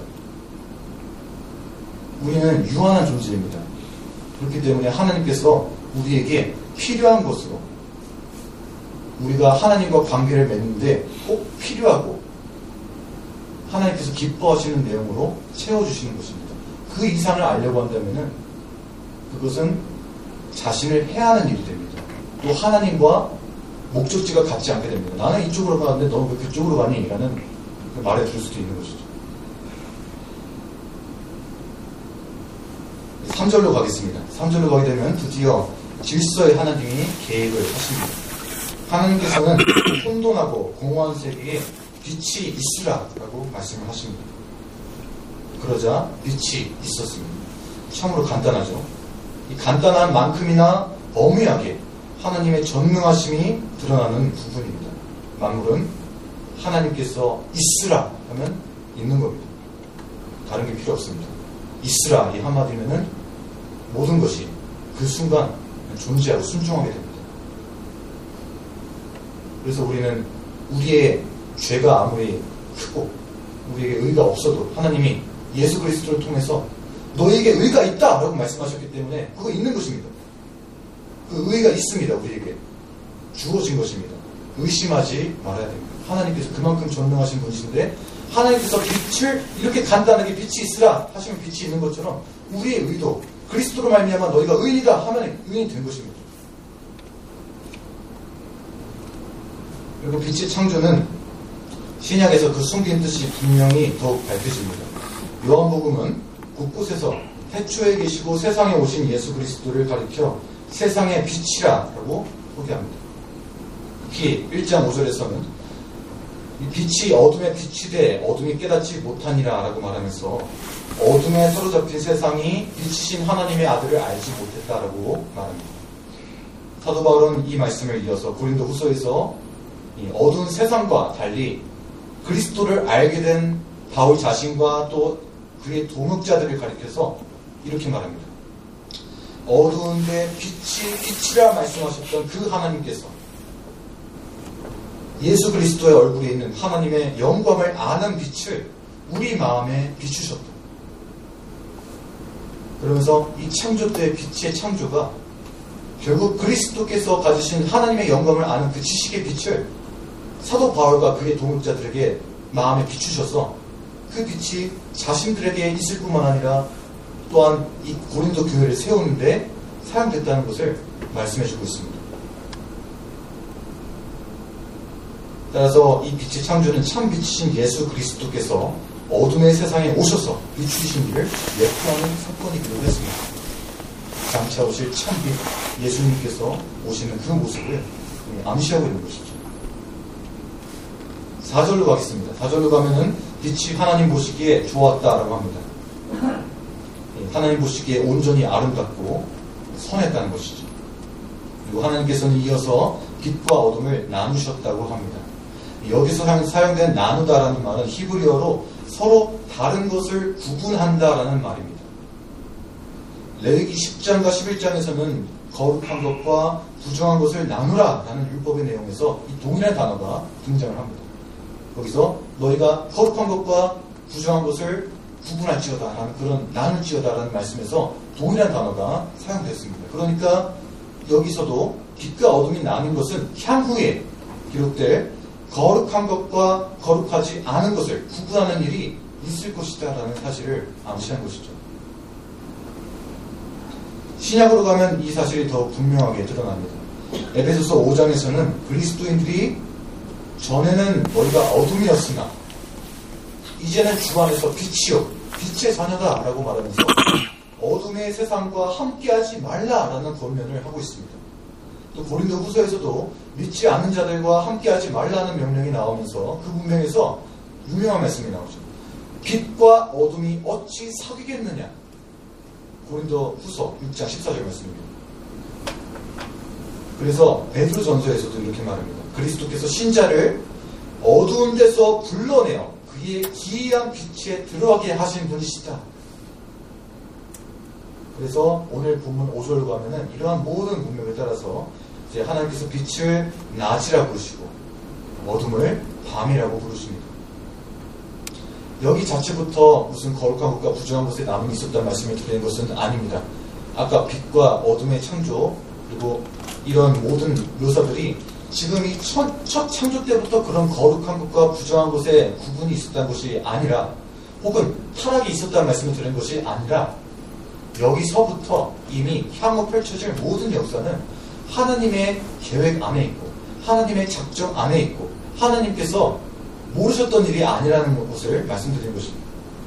우리는 유한한 존재입니다. 그렇기 때문에 하나님께서 우리에게 필요한 것으로 우리가 하나님과 관계를 맺는데 꼭 필요하고 하나님께서 기뻐하시는 내용으로 채워주시는 것입니다. 그 이상을 알려고 한다면은 그것은 자신을 해하는 일이 됩니다. 또 하나님과 목적지가 같지 않게 됩니다. 나는 이쪽으로 가는데 너 왜 그쪽으로 가니? 라는 그 말에 들을 수도 있는 것이죠. 삼 절로 가겠습니다. 삼 절로 가게 되면 드디어 질서의 하나님이 계획을 하십니다. 하나님께서는 혼돈하고 공허한 세계에 빛이 있으라라고 말씀을 하십니다. 그러자 빛이 있었습니다. 참으로 간단하죠. 이 간단한 만큼이나 엄밀하게 하나님의 전능하심이 드러나는 부분입니다. 만물은 하나님께서 있으라 하면 있는 겁니다. 다른 게 필요 없습니다. 있으라 이 한마디면은 모든 것이 그 순간 존재하고 순종하게 됩니다. 그래서 우리는 우리의 죄가 아무리 크고 우리에게 의가 없어도 하나님이 예수 그리스도를 통해서 너에게 의가 있다 라고 말씀하셨기 때문에 그거 있는 것입니다. 그 의가 있습니다. 우리에게 주어진 것입니다. 의심하지 말아야 됩니다. 하나님께서 그만큼 전능하신 분이신데 하나님께서 빛을 이렇게 간단하게 빛이 있으라 하시면 빛이 있는 것처럼 우리의 의도 그리스도로 말미암아 너희가 의인이다 하면 의인이 된 것입니다. 그리고 빛의 창조는 신약에서 그 숨긴 뜻이 분명히 더욱 밝혀집니다. 요한복음은 곳곳에서 태초에 계시고 세상에 오신 예수 그리스도를 가리켜 세상의 빛이라고 소개합니다. 특히 일 장 오 절에서는 이 빛이 어둠의 빛이 돼 어둠이 깨닫지 못하니라 라고 말하면서 어둠에 사로잡힌 세상이 빛이신 하나님의 아들을 알지 못했다라고 말합니다. 사도 바울은 이 말씀을 이어서 고린도 후서에서 이 어두운 세상과 달리 그리스도를 알게 된 바울 자신과 또 그의 동역자들을 가리켜서 이렇게 말합니다. 어두운데 빛이 빛이라 말씀하셨던 그 하나님께서 예수 그리스도의 얼굴에 있는 하나님의 영광을 아는 빛을 우리 마음에 비추셨다. 그러면서 이 창조 때의 빛의 창조가 결국 그리스도께서 가지신 하나님의 영광을 아는 그 지식의 빛을 사도 바울과 그의 동역자들에게 마음에 비추셔서 그 빛이 자신들에게 있을 뿐만 아니라 또한 이 고린도 교회를 세우는데 사용됐다는 것을 말씀해주고 있습니다. 따라서 이 빛의 창조는 참 빛이신 예수 그리스도께서 어둠의 세상에 오셔서 비추신 일을 예표하는 사건이기도 했습니다. 장차 오실 참빛 예수님께서 오시는 그 모습을 암시하고 있는 것이죠. 사 절로 가겠습니다. 사 절로 가면은 빛이 하나님 보시기에 좋았다라고 합니다. 하나님 보시기에 온전히 아름답고 선했다는 것이죠. 그리고 하나님께서는 이어서 빛과 어둠을 나누셨다고 합니다. 여기서 사용된 나누다라는 말은 히브리어로 서로 다른 것을 구분한다라는 말입니다. 레위기 십 장과 십일 장에서는 거룩한 것과 부정한 것을 나누라라는 율법의 내용에서 이 동일한 단어가 등장을 합니다. 거기서 너희가 거룩한 것과 부정한 것을 구분할지어다라는 그런 나눌지어다라는 말씀에서 동일한 단어가 사용됐습니다. 그러니까 여기서도 빛과 어둠이 나뉜 것은 향후에 기록될 거룩한 것과 거룩하지 않은 것을 구분하는 일이 있을 것이다라는 사실을 암시한 것이죠. 신약으로 가면 이 사실이 더 분명하게 드러납니다. 에베소서 오 장에서는 그리스도인들이 전에는 너희가 어둠이었으나 이제는 주 안에서 빛이요 빛의 자녀다 라고 말하면서 어둠의 세상과 함께하지 말라라는 권면을 하고 있습니다. 또 고린도 후서에서도 믿지 않는 자들과 함께하지 말라는 명령이 나오면서 그 문맥에서 유명한 말씀이 나오죠. 빛과 어둠이 어찌 사귀겠느냐. 고린도 후서 육 장 십사 절 말씀입니다. 그래서 베드로 전서에서도 이렇게 말합니다. 그리스도께서 신자를 어두운 데서 불러내어 그의 기이한 빛에 들어가게 하신 분이시다. 그래서 오늘 본문 오 절로 가면은 이러한 모든 문맥을 따라서 이제 하나님께서 빛을 낮이라 부르시고 어둠을 밤이라고 부르십니다. 여기 자체부터 무슨 거룩한 것과 부정한 것에 나눔이 있었다는 말씀을 드리는 것은 아닙니다. 아까 빛과 어둠의 창조 그리고 이런 모든 묘사들이 지금 이 첫, 첫 창조 때부터 그런 거룩한 것과 부정한 것에 구분이 있었다는 것이 아니라 혹은 타락이 있었다는 말씀을 드리는 것이 아니라 여기서부터 이미 향후 펼쳐질 모든 역사는 하나님의 계획 안에 있고 하나님의 작정 안에 있고 하나님께서 모르셨던 일이 아니라는 것을 말씀드리는 것입니다.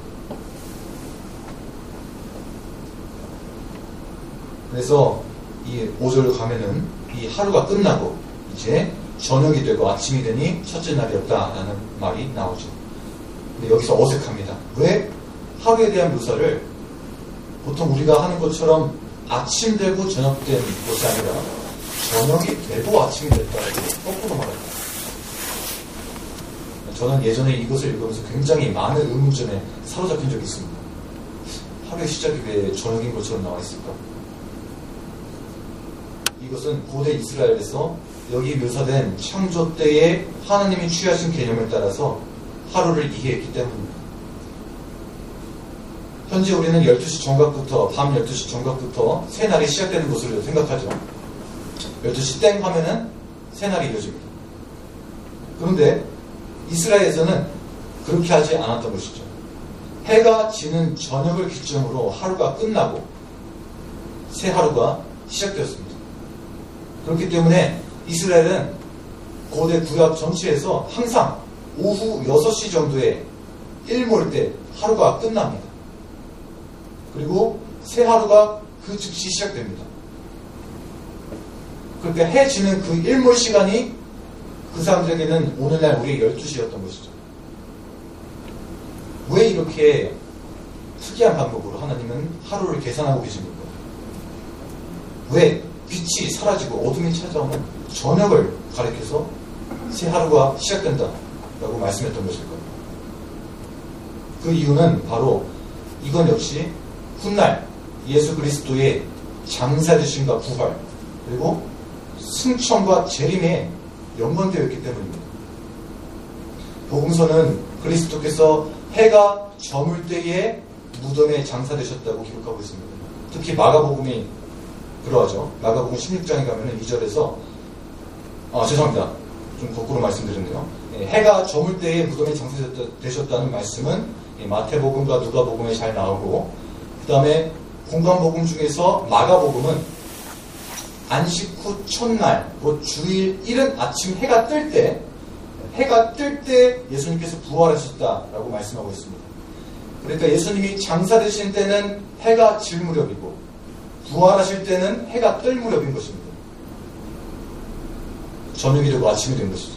그래서 이 오 절로 가면은 이 하루가 끝나고 이제 저녁이 되고 아침이 되니 첫째 날이었다라는 말이 나오죠. 근데 여기서 어색합니다. 왜 하루에 대한 묘사를 보통 우리가 하는 것처럼 아침 되고 저녁 된 것이 아니라 저녁이 되고 아침이 됐다고 거꾸로 말합니다. 저는 예전에 이것을 읽으면서 굉장히 많은 의문점에 사로잡힌 적이 있습니다. 하루의 시작이 왜 저녁인 것처럼 나와 있을까? 이것은 고대 이스라엘에서 여기 묘사된 창조 때에 하나님이 취하신 개념을 따라서 하루를 이해했기 때문입니다. 현재 우리는 열두 시 정각부터 밤 열두 시 정각부터 새날이 시작되는 것으로 생각하죠. 열두 시 땡 하면은 새날이 이어집니다. 그런데 이스라엘에서는 그렇게 하지 않았던 것이죠. 해가 지는 저녁을 기점으로 하루가 끝나고 새 하루가 시작되었습니다. 그렇기 때문에 이스라엘은 고대 구약 전체에서 항상 오후 여섯 시 정도에 일몰 때 하루가 끝납니다. 그리고 새 하루가 그 즉시 시작됩니다. 그러니까 해 지는 그 일몰 시간이 그 사람들에게는 오늘날 우리의 열두 시였던 것이죠. 왜 이렇게 특이한 방법으로 하나님은 하루를 계산하고 계십니까? 왜 빛이 사라지고 어둠이 찾아오는 저녁을 가리켜서 새 하루가 시작된다라고 말씀했던 것일까요? 그 이유는 바로 이건 역시 훗날 예수 그리스도의 장사되심과 부활 그리고 승천과 재림에 연관되어 있기 때문입니다. 복음서는 그리스도께서 해가 저물 때에 무덤에 장사되셨다고 기록하고 있습니다. 특히 마가복음이 그러하죠. 마가복음 십육 장에 가면 이 절에서 아 죄송합니다. 좀 거꾸로 말씀드렸네요. 해가 저물 때에 무덤에 장사되셨다는 말씀은 마태복음과 누가복음에 잘 나오고 그 다음에 공관복음 중에서 마가복음은 안식 후 첫날, 곧 주일 이른 아침 해가 뜰 때, 해가 뜰 때 예수님께서 부활하셨다라고 말씀하고 있습니다. 그러니까 예수님이 장사되신 때는 해가 질 무렵이고, 부활하실 때는 해가 뜰 무렵인 것입니다. 저녁이 되고 아침이 된 것이죠.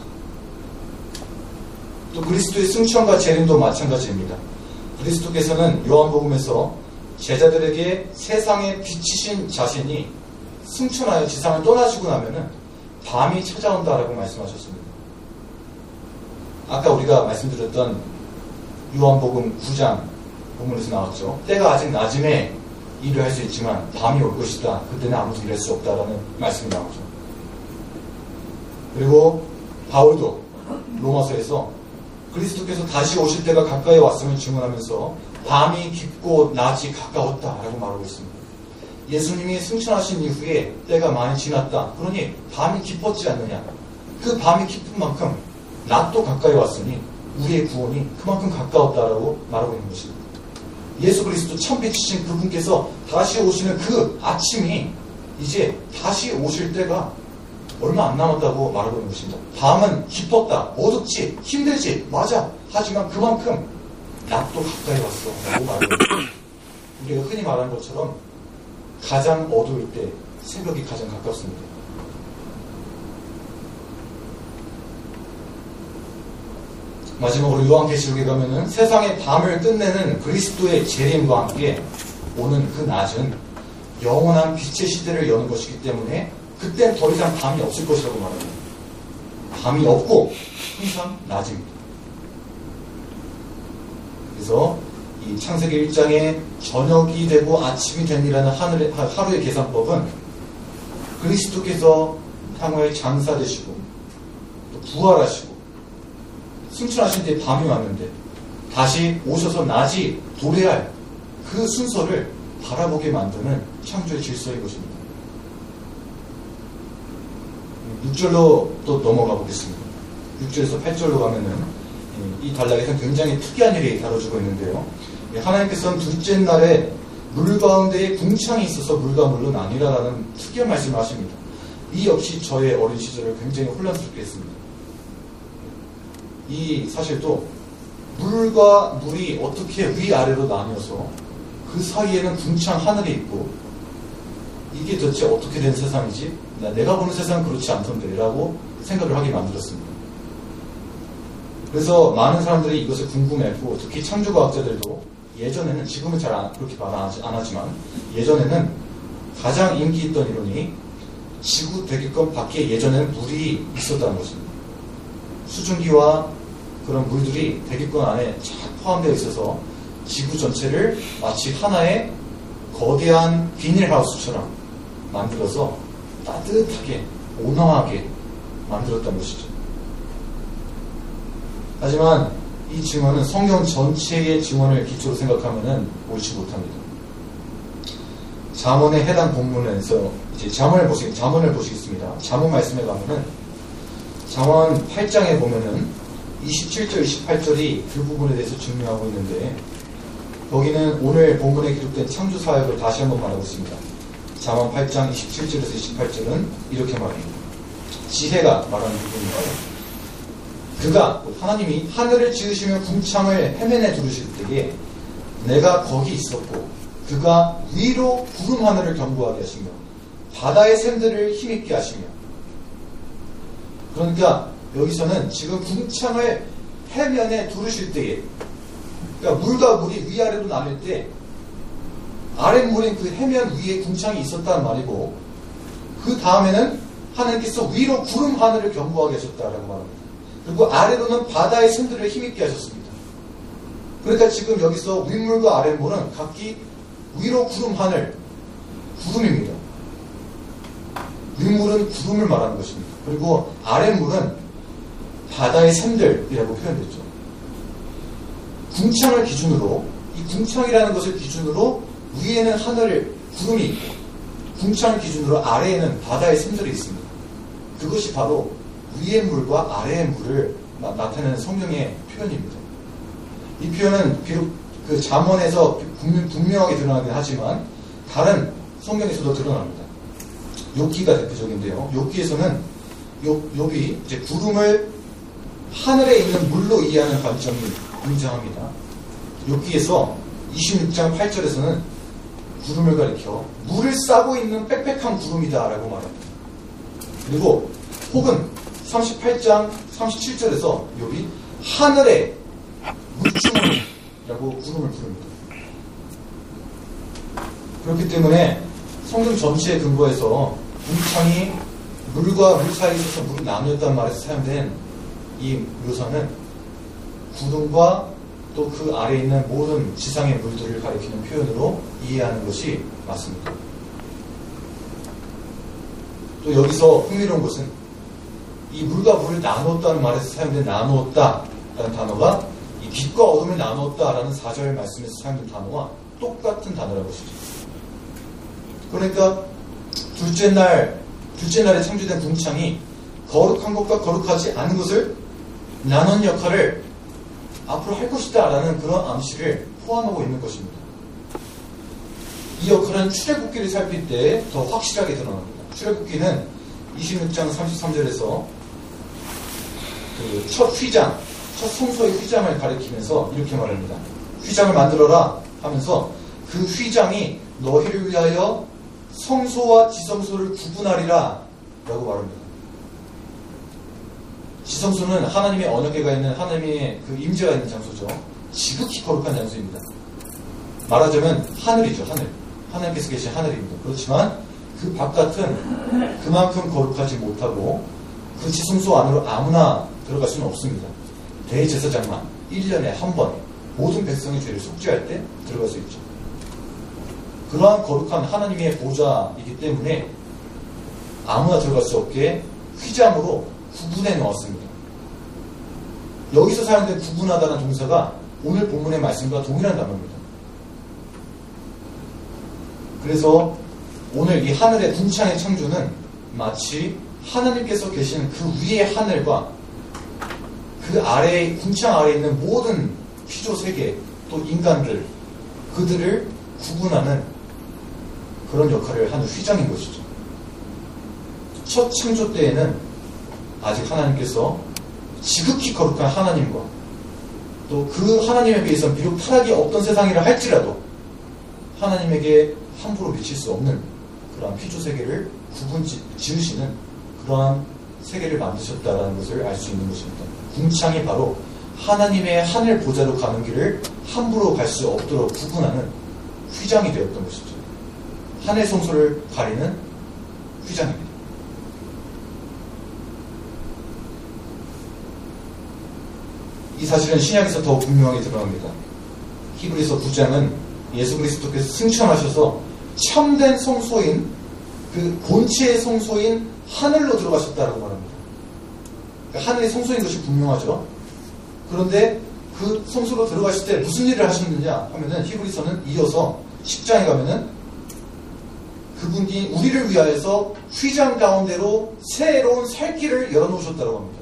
또 그리스도의 승천과 재림도 마찬가지입니다. 그리스도께서는 요한복음에서 제자들에게 세상의 빛이신 자신이 승천하여 지상을 떠나시고 나면은 밤이 찾아온다라고 말씀하셨습니다. 아까 우리가 말씀드렸던 요한복음 구 장 본문에서 나왔죠. 때가 아직 낮음에 일을 할 수 있지만 밤이 올 것이다. 그때는 아무도 일할 수 없다라는 말씀이 나오죠. 그리고 바울도 로마서에서 그리스도께서 다시 오실 때가 가까이 왔음을 증언하면서 밤이 깊고 낮이 가까웠다라고 말하고 있습니다. 예수님이 승천하신 이후에 때가 많이 지났다. 그러니 밤이 깊었지 않느냐. 그 밤이 깊은 만큼 낮도 가까이 왔으니 우리의 구원이 그만큼 가까웠다라고 말하고 있는 것입니다. 예수 그리스도 참빛이신 그분께서 다시 오시는 그 아침이 이제 다시 오실 때가 얼마 안 남았다고 말하고 있는 것입니다. 밤은 깊었다, 어둡지, 힘들지, 맞아. 하지만 그만큼 낮도 가까이 왔어 라고 말하고 있습니다. 우리가 흔히 말하는 것처럼 가장 어두울 때 새벽이 가장 가깝습니다. 마지막으로 요한계시록에 가면은 세상의 밤을 끝내는 그리스도의 재림과 함께 오는 그 낮은 영원한 빛의 시대를 여는 것이기 때문에 그땐 더 이상 밤이 없을 것이라고 말합니다. 밤이 없고 항상 낮입니다. 그래서 이 창세기 일 장에 저녁이 되고 아침이 되니라는 하늘의, 하루의 계산법은 그리스도께서 향후에 장사되시고 또 부활하시고 승천하신 뒤에 밤이 왔는데 다시 오셔서 낮이 도래할 그 순서를 바라보게 만드는 창조의 질서인 것입니다. 육 절로 또 넘어가 보겠습니다. 육 절에서 팔 절로 가면은 이 단락에서는 굉장히 특이한 일이 다뤄지고 있는데요. 하나님께서는 둘째 날에 물 가운데에 궁창이 있어서 물과 물로 나뉘라라는 특이한 말씀을 하십니다. 이 역시 저의 어린 시절을 굉장히 혼란스럽게 했습니다. 이 사실도 물과 물이 어떻게 위아래로 나뉘어서 그 사이에는 궁창 하늘이 있고 이게 도대체 어떻게 된 세상이지? 내가 보는 세상은 그렇지 않던데 라고 생각을 하게 만들었습니다. 그래서 많은 사람들이 이것을 궁금해했고 특히 창조과학자들도 예전에는 지금은 잘 안, 그렇게 말 안 하지만 예전에는 가장 인기 있던 이론이 지구 대기권 밖에 예전에는 물이 있었다는 것입니다. 수증기와 그런 물들이 대기권 안에 잘 포함되어 있어서 지구 전체를 마치 하나의 거대한 비닐하우스처럼 만들어서 따뜻하게 온화하게 만들었다는 것이죠. 하지만 이 증언은 성경 전체의 증언을 기초로 생각하면 옳지 못합니다. 잠언의 해당 본문에서 이제 잠언을 보시 잠언을 보시겠습니다. 잠언 말씀에 가면은 잠언 팔 장에 보면은 이십칠 절, 이십팔 절이 그 부분에 대해서 증명하고 있는데 거기는 오늘 본문에 기록된 창조 사역을 다시 한번 말하고 있습니다. 잠언 팔 장 이십칠 절에서 이십팔 절은 이렇게 말합니다. 지혜가 말하는 부분인가요? 그가 하나님이 하늘을 지으시며 궁창을 헤매내 두르실 때에 내가 거기 있었고 그가 위로 구름 하늘을 견고하게 하시며 바다의 샘들을 힘있게 하시며 그러니까 여기서는 지금 궁창을 해면에 두르실 때에 그러니까 물과 물이 위아래로 나뉠 때 아랫물인 그 해면 위에 궁창이 있었다는 말이고 그 다음에는 하나님께서 위로 구름 하늘을 견고하게 하셨다라고 말합니다. 그리고 아래로는 바다의 샘들을 힘있게 하셨습니다. 그러니까 지금 여기서 윗물과 아랫물은 각기 위로 구름 하늘, 구름입니다. 윗물은 구름을 말하는 것입니다. 그리고 아랫물은 바다의 샘들이라고 표현됐죠. 궁창을 기준으로 이 궁창이라는 것을 기준으로 위에는 하늘, 구름이 있고 궁창을 기준으로 아래에는 바다의 샘들이 있습니다. 그것이 바로 위의 물과 아래의 물을 나, 나타내는 성경의 표현입니다. 이 표현은 비록 그 잠언에서 분명, 분명하게 드러나긴 하지만 다른 성경에서도 드러납니다. 욥기가 대표적인데요. 욥기에서는 욥, 욥이 이제 구름을 하늘에 있는 물로 이해하는 관점이 등장합니다. 욥기에서 이십육 장 팔 절에서는 구름을 가리켜 물을 싸고 있는 빽빽한 구름이다라고 말합니다. 그리고 혹은 삼십팔 장 삼십칠 절에서 욥이 하늘의 물주머니라고 구름을 부릅니다. 그렇기 때문에 성경 전체에 근거해서 궁창이 물과 물 사이에 있어서 물이 나뉘었다는 말에서 사용된 이 묘사는 구름과 또 그 아래에 있는 모든 지상의 물들을 가리키는 표현으로 이해하는 것이 맞습니다. 또 여기서 흥미로운 것은 이 물과 물을 나누었다는 말에서 사용된 나누었다라는 단어가 이 빛과 어둠을 나누었다라는 사 절 말씀에서 사용된 단어와 똑같은 단어라는 것이죠. 그러니까 둘째 날, 둘째 날에 창조된 궁창이 거룩한 것과 거룩하지 않은 것을 나눈 역할을 앞으로 할 것이다 라는 그런 암시를 포함하고 있는 것입니다. 이 역할은 출애굽기를 살필 때 더 확실하게 드러납니다. 출애굽기는 이십육 장 삼십삼 절에서 그 첫 휘장, 첫 성소의 휘장을 가리키면서 이렇게 말합니다. 휘장을 만들어라 하면서 그 휘장이 너희를 위하여 성소와 지성소를 구분하리라 라고 말합니다. 지성소는 하나님의 언약궤가 있는 하나님의 그 임재가 있는 장소죠. 지극히 거룩한 장소입니다. 말하자면 하늘이죠. 하늘. 하나님께서 계신 하늘입니다. 그렇지만 그 바깥은 그만큼 거룩하지 못하고 그 지성소 안으로 아무나 들어갈 수는 없습니다. 대제사장만 일 년에 한 번 모든 백성의 죄를 속죄할 때 들어갈 수 있죠. 그러한 거룩한 하나님의 보좌이기 때문에 아무나 들어갈 수 없게 휘장으로 구분해 놓았습니다. 여기서 사용된 구분하다는 동사가 오늘 본문의 말씀과 동일한 단어입니다. 그래서 오늘 이 하늘의 궁창의 창조는 마치 하나님께서 계신 그 위의 하늘과 그 아래, 궁창 아래에 있는 모든 피조 세계 또 인간들, 그들을 구분하는 그런 역할을 하는 휘장인 것이죠. 첫 창조 때에는 아직 하나님께서 지극히 거룩한 하나님과 또 그 하나님에 비해서는 비록 타락이 없던 세상이라 할지라도 하나님에게 함부로 미칠 수 없는 그러한 피조 세계를 구분 지으시는 그러한 세계를 만드셨다는 것을 알 수 있는 것입니다. 궁창이 바로 하나님의 하늘 보좌로 가는 길을 함부로 갈 수 없도록 구분하는 휘장이 되었던 것이죠. 하늘 성소를 가리는 휘장입니다. 이 사실은 신약에서 더 분명하게 드러납니다. 히브리서 구 장은 예수 그리스도께서 승천하셔서 참된 성소인 그 본체의 성소인 하늘로 들어가셨다고 말합니다. 그러니까 하늘의 성소인 것이 분명하죠. 그런데 그 성소로 들어가실 때 무슨 일을 하셨느냐 하면은 히브리서는 이어서 십 장에 가면은 그분이 우리를 위하여서 휘장 가운데로 새로운 살 길을 열어놓으셨다고 합니다.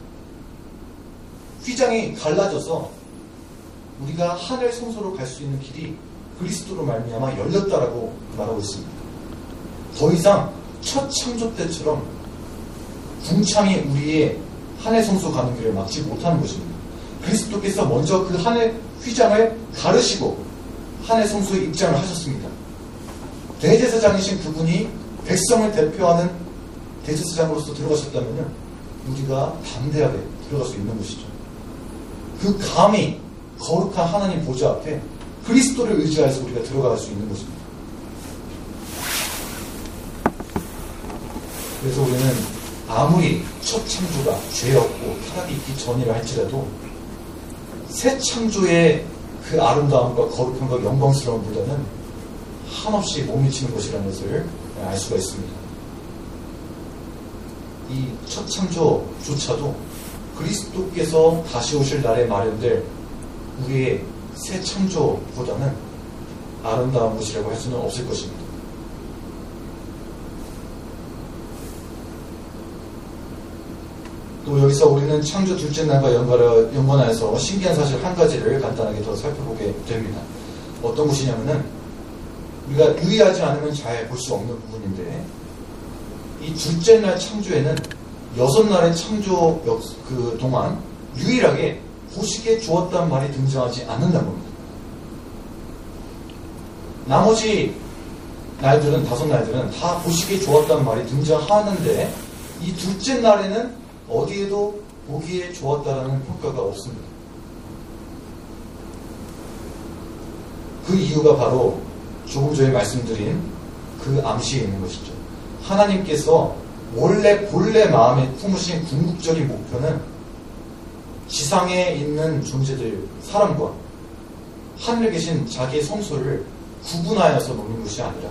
휘장이 갈라져서 우리가 하늘 성소로 갈 수 있는 길이 그리스도로 말미암아 열렸다라고 말하고 있습니다. 더 이상 첫 창조 때처럼 궁창이 우리의 하늘 성소 가는 길을 막지 못하는 것입니다. 그리스도께서 먼저 그 하늘 휘장을 가르시고 하늘 성소에 입장을 하셨습니다. 대제사장이신 그분이 백성을 대표하는 대제사장으로서 들어가셨다면 우리가 담대하게 들어갈 수 있는 것이죠. 그 감히 거룩한 하나님 보좌 앞에 그리스도를 의지해서 우리가 들어갈 수 있는 것입니다. 그래서 우리는 아무리 첫 창조가 죄 없고 타락이 있기 전이라 할지라도 새 창조의 그 아름다움과 거룩함과 영광스러움보다는 한없이 못 미치는 것이라는 것을 알 수가 있습니다. 이 첫 창조조차도 그리스도께서 다시 오실 날에 마련될 우리의 새 창조보다는 아름다운 것이라고 할 수는 없을 것입니다. 또 여기서 우리는 창조 둘째 날과 연관하여서 신기한 사실 한 가지를 간단하게 더 살펴보게 됩니다. 어떤 것이냐면은 우리가 유의하지 않으면 잘 볼 수 없는 부분인데 이 둘째 날 창조에는 여섯 날의 창조 그 동안 유일하게 보시기에 좋았다는 말이 등장하지 않는다는 겁니다. 나머지 날들은 다섯 날들은 다 보시기에 좋았다는 말이 등장하는데 이 둘째 날에는 어디에도 보기에 좋았다라는 평가가 없습니다. 그 이유가 바로 조금 전에 말씀드린 그 암시에 있는 것이죠. 하나님께서 원래 본래 마음에 품으신 궁극적인 목표는 지상에 있는 존재들, 사람과 하늘에 계신 자기의 성소를 구분하여서 놓는 것이 아니라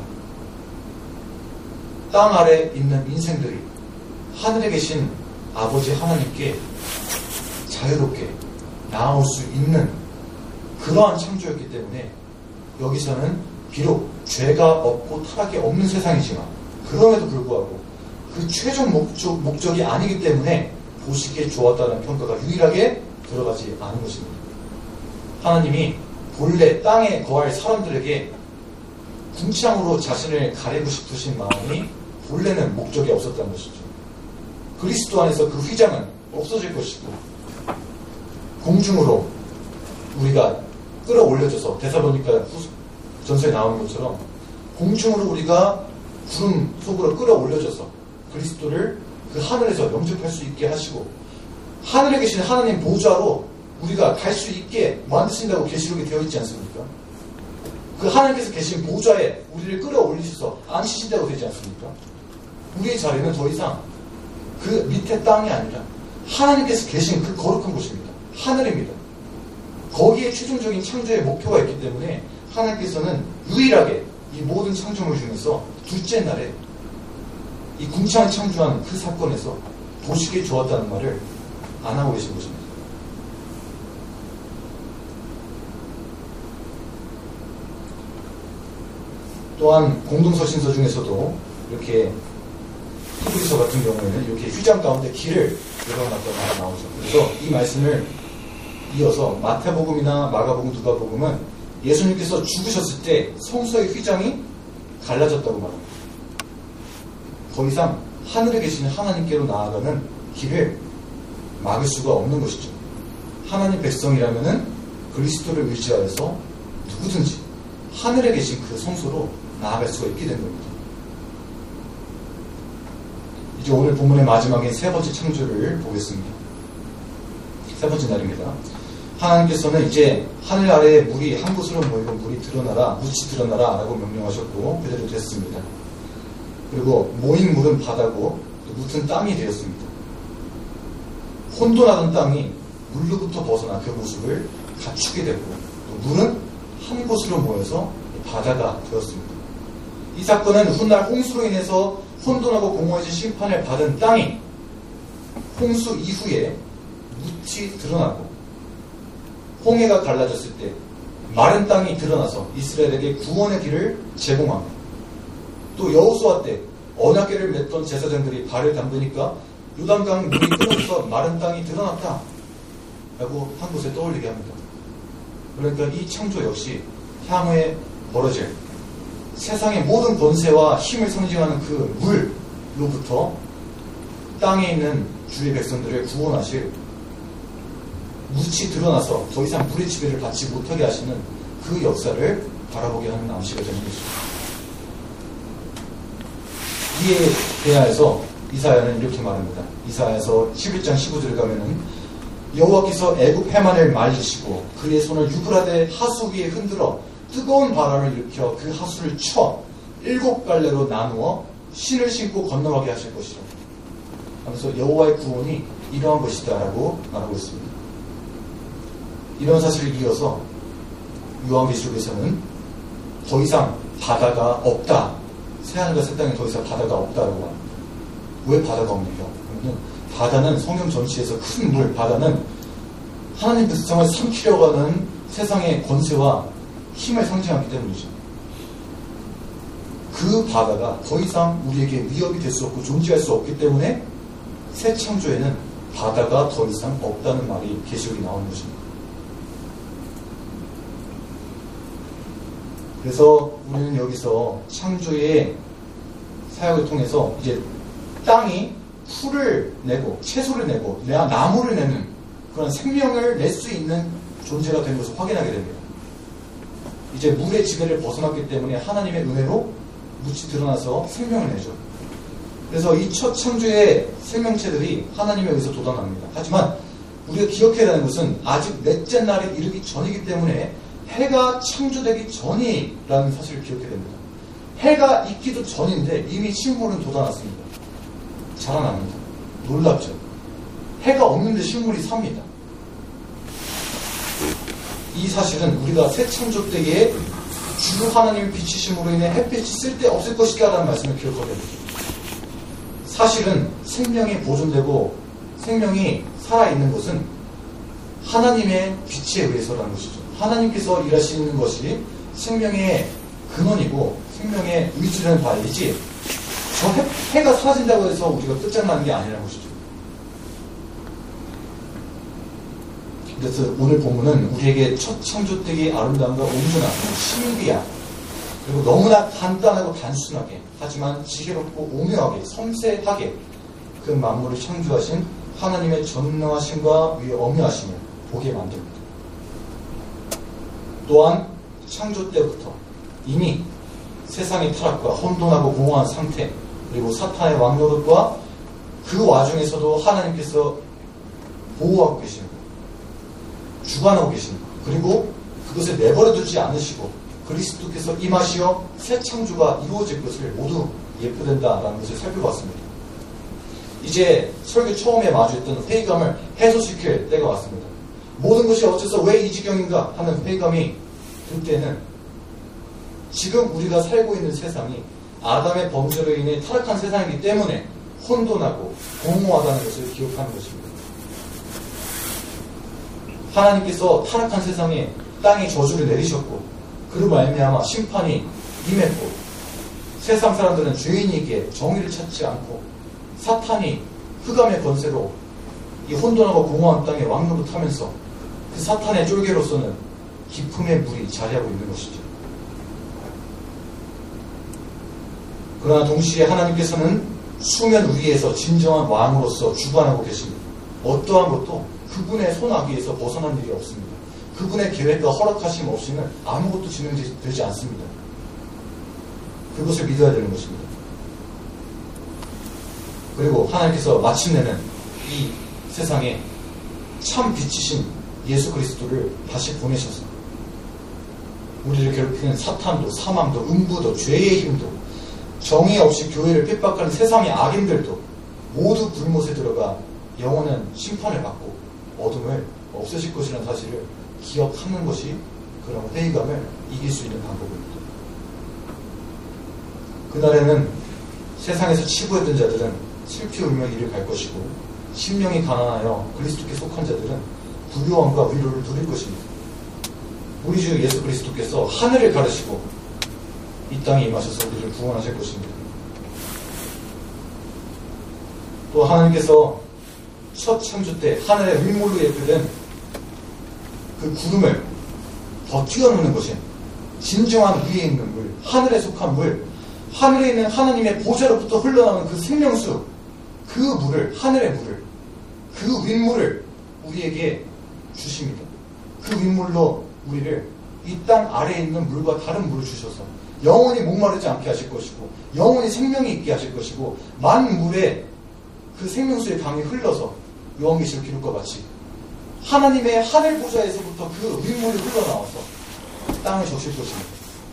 땅 아래 있는 인생들이 하늘에 계신 아버지 하나님께 자유롭게 나아올 수 있는 그러한 창조였기 때문에 여기서는 비록 죄가 없고 타락이 없는 세상이지만 그럼에도 불구하고 그 최종 목적, 목적이 아니기 때문에 보시기에 좋았다는 평가가 유일하게 들어가지 않은 것입니다. 하나님이 본래 땅에 거할 사람들에게 궁창으로 자신을 가리고 싶으신 마음이 본래는 목적이 없었다는 것이죠. 그리스도 안에서 그 휘장은 없어질 것이고 공중으로 우리가 끌어올려져서 데살로니가 전서에 나오는 것처럼 공중으로 우리가 구름 속으로 끌어올려져서 그리스도를 그 하늘에서 영접할 수 있게 하시고 하늘에 계신 하나님 보좌로 우리가 갈 수 있게 만드신다고 계시록에 되어 있지 않습니까? 그 하나님께서 계신 보좌에 우리를 끌어올리셔서 앉히신다고 되지 않습니까? 우리의 자리는 더 이상 그 밑에 땅이 아니라 하나님께서 계신 그 거룩한 곳입니다. 하늘입니다. 거기에 최종적인 창조의 목표가 있기 때문에 하나님께서는 유일하게 이 모든 창조물 중에서 둘째 날에 이 궁창을 창조한 그 사건에서 보시기에 좋았다는 말을 안 하고 계신 것입니다. 또한 공동서신서 중에서도 이렇게 히브리서 같은 경우에는 이렇게 휘장 가운데 길을 열어놨다고 나오죠. 그래서 이 말씀을 이어서 마태복음이나 마가복음, 누가복음은 예수님께서 죽으셨을 때 성소의 휘장이 갈라졌다고 말합니다. 더 이상 하늘에 계시는 하나님께로 나아가는 길을 막을 수가 없는 것이죠. 하나님 백성이라면은 그리스도를 의지하여서 누구든지 하늘에 계신 그 성소로 나아갈 수가 있게 된 겁니다. 이제 오늘 본문의 마지막인 세 번째 창조를 보겠습니다. 세 번째 날입니다. 하나님께서는 이제 하늘 아래에 물이 한 곳으로 모이고 물이 드러나라, 묻이 드러나라 라고 명령하셨고 그대로 됐습니다. 그리고 모인 물은 바다고 묻은 땅이 되었습니다. 혼돈하던 땅이 물로부터 벗어나 그 모습을 갖추게 됐고 또 물은 한 곳으로 모여서 바다가 되었습니다. 이 사건은 훗날 홍수로 인해서 혼돈하고 공허해진 심판을 받은 땅이 홍수 이후에 묻이 드러나고 홍해가 갈라졌을 때 마른 땅이 드러나서 이스라엘에게 구원의 길을 제공합니다. 또 여호수아 때 언약궤를 맺던 제사장들이 발을 담그니까 요단강 물이 끊어져서 마른 땅이 드러났다 라고 한 곳에 떠올리게 합니다. 그러니까 이 창조 역시 향후에 벌어질 세상의 모든 권세와 힘을 상징하는 그 물로부터 땅에 있는 주의 백성들을 구원하실 묻이 드러나서 더 이상 물의 지배를 받지 못하게 하시는 그 역사를 바라보게 하는 암시가 되는 것입니다. 이에 대하여서 이사야는 이렇게 말합니다. 이사야서 십일 장 십오 절에 가면은 여호와께서 애굽 해만을 말리시고 그의 손을 유브라데 하수 위에 흔들어 뜨거운 바람을 일으켜 그 하수를 쳐 일곱 갈래로 나누어 신을 신고 건너가게 하실 것이라 하면서 여호와의 구원이 이러한 것이다 라고 말하고 있습니다. 이런 사실을 이어서 요한계시록에서는 더 이상 바다가 없다. 새하늘과 새 땅에 더 이상 바다가 없다라고 합니다. 왜 바다가 없느냐? 그러면 바다는 성경 전체에서 큰 물, 바다는 하나님 백성을 삼키려고 하는 세상의 권세와 힘을 상징하기 때문이죠. 그 바다가 더 이상 우리에게 위협이 될 수 없고 존재할 수 없기 때문에 새 창조에는 바다가 더 이상 없다는 말이 계시록에 나오는 것입니다. 그래서 우리는 여기서 창조의 사역을 통해서 이제 땅이 풀을 내고 채소를 내고 나무를 내는 그런 생명을 낼 수 있는 존재가 된 것을 확인하게 됩니다. 이제 물의 지배를 벗어났기 때문에 하나님의 은혜로 묻이 드러나서 생명을 내죠. 그래서 이 첫 창조의 생명체들이 하나님에 의해서 돋아납니다. 하지만 우리가 기억해야 하는 것은 아직 넷째 날에 이르기 전이기 때문에 해가 창조되기 전이라는 사실을 기억해야 됩니다. 해가 있기도 전인데 이미 식물은 돋아났습니다. 자라납니다. 놀랍죠. 해가 없는데 식물이 삽니다. 이 사실은 우리가 새 창조 때에 주 하나님의 비치심으로 인해 햇빛이 쓸데없을 것이다 라는 말씀을 기억하게 됩니다. 사실은 생명이 보존되고 생명이 살아있는 것은 하나님의 빛에 의해서라는 것이죠. 하나님께서 일하시는 것이 생명의 근원이고 생명의 의지라는 바이지 저 해, 해가 사라진다고 해서 우리가 끝장나는 게 아니라는 것이죠. 그래서 오늘 본문은 우리에게 첫 창조 때의 아름다움과 온전함, 신비함, 그리고 너무나 간단하고 단순하게 하지만 지혜롭고 오묘하게 섬세하게 그 만물을 창조하신 하나님의 전능하심과 위의 엄유하심을 보게 만듭니다. 또한 창조 때부터 이미 세상의 타락과 혼돈하고 공허한 상태, 그리고 사탄의 왕노릇과 그 와중에서도 하나님께서 보호하고 계시는 것, 주관하고 계시는 것, 그리고 그것을 내버려두지 않으시고 그리스도께서 임하시어 새 창조가 이루어질 것을 모두 예표된다라는 것을 살펴봤습니다. 이제 설교 처음에 마주했던 회의감을 해소시킬 때가 왔습니다. 모든 것이 어째서 왜 이 지경인가 하는 회의감이 들 때는 지금 우리가 살고 있는 세상이 아담의 범죄로 인해 타락한 세상이기 때문에 혼돈하고 공허하다는 것을 기억하는 것입니다. 하나님께서 타락한 세상에 땅에 저주를 내리셨고 그로 말미암아 심판이 임했고 세상 사람들은 죄인에게 정의를 찾지 않고 사탄이 흑암의 권세로 이 혼돈하고 공허한 땅에 왕노릇하면서 그 사탄의 쫄개로서는 기품의 물이 자리하고 있는 것이죠. 그러나 동시에 하나님께서는 수면 위에서 진정한 왕으로서 주관하고 계십니다. 어떠한 것도 그분의 손아귀에서 벗어난 일이 없습니다. 그분의 계획과 허락하심 없이는 아무것도 진행되지 않습니다. 그것을 믿어야 되는 것입니다. 그리고 하나님께서 마침내는 이 세상에 참 빛이신 예수 그리스도를 다시 보내셔서 우리를 괴롭히는 사탄도 사망도 음부도 죄의 힘도 정의 없이 교회를 핍박하는 세상의 악인들도 모두 불못에 들어가 영원한 심판을 받고 어둠을 없애실 것이라는 사실을 기억하는 것이 그런 회의감을 이길 수 있는 방법입니다. 그날에는 세상에서 치부했던 자들은 슬피 울며 이를 갈 것이고 심령이 가난하여 그리스도께 속한 자들은 부요함과 위로를 누릴 것입니다. 우리 주 예수 그리스도께서 하늘을 가르시고 이 땅에 임하셔서 우리를 구원하실 것입니다. 또 하나님께서 첫 창조 때 하늘의 윗물로 예표된 그 구름을 더 뛰어넘는 것이 진정한 위에 있는 물, 하늘에 속한 물, 하늘에 있는 하나님의 보좌로부터 흘러나오는 그 생명수, 그 물을, 하늘의 물을, 그 윗물을 우리에게 주십니다. 그 윗물로 우리를 이 땅 아래에 있는 물과 다른 물을 주셔서 영원히 목마르지 않게 하실 것이고 영원히 생명이 있게 하실 것이고 만물에 그 생명수의 강이 흘러서 요한계시록 기록과 같이 하나님의 하늘 보좌에서부터 그 윗물이 흘러나와서 땅을 적실 것입니다.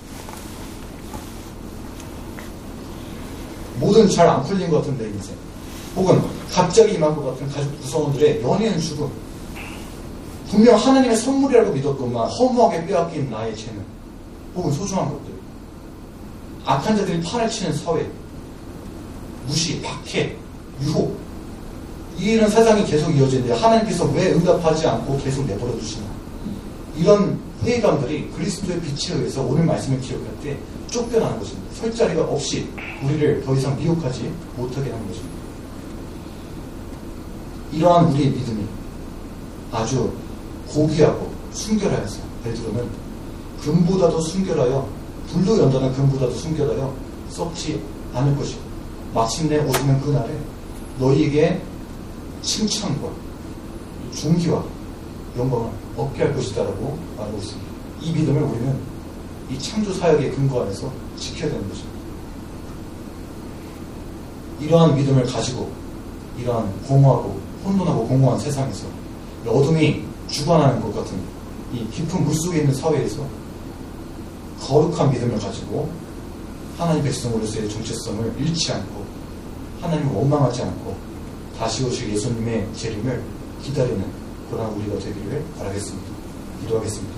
뭐든 잘 안 풀린 것 같은 내 인생, 혹은 갑자기 임한 것 같은 가족 구성원들의 연이은 죽음, 분명 하나님의 선물이라고 믿었건만 허무하게 빼앗긴 나의 재능, 혹은 소중한 것들, 악한 자들이 판을 치는 사회, 무시, 박해, 유혹, 이런 세상이 계속 이어지는데 하나님께서 왜 응답하지 않고 계속 내버려 두시나? 이런 회의감들이 그리스도의 빛에 의해서 오늘 말씀을 기억할 때 쫓겨나는 것입니다. 설 자리가 없이 우리를 더 이상 미혹하지 못하게 하는 것입니다. 이러한 우리의 믿음이 아주 고귀하고 순결하여서 베드로는 금보다도 순결하여 불로 연단한 금보다도 순결하여 썩지 않을 것이고 마침내 오시는 그날에 너희에게 칭찬과 존귀와 영광을 얻게 할 것이다 라고 말하고 있습니다. 이 믿음을 우리는 이 창조 사역의 근거 안에서 지켜야 되는 것입니다. 이러한 믿음을 가지고 이러한 공허하고 혼돈하고 공허한 세상에서 어둠이 주관하는 것 같은 이 깊은 물속에 있는 사회에서 거룩한 믿음을 가지고 하나님 백성으로서의 정체성을 잃지 않고 하나님을 원망하지 않고 다시 오실 예수님의 재림을 기다리는 그러한 우리가 되기를 바라겠습니다. 기도하겠습니다.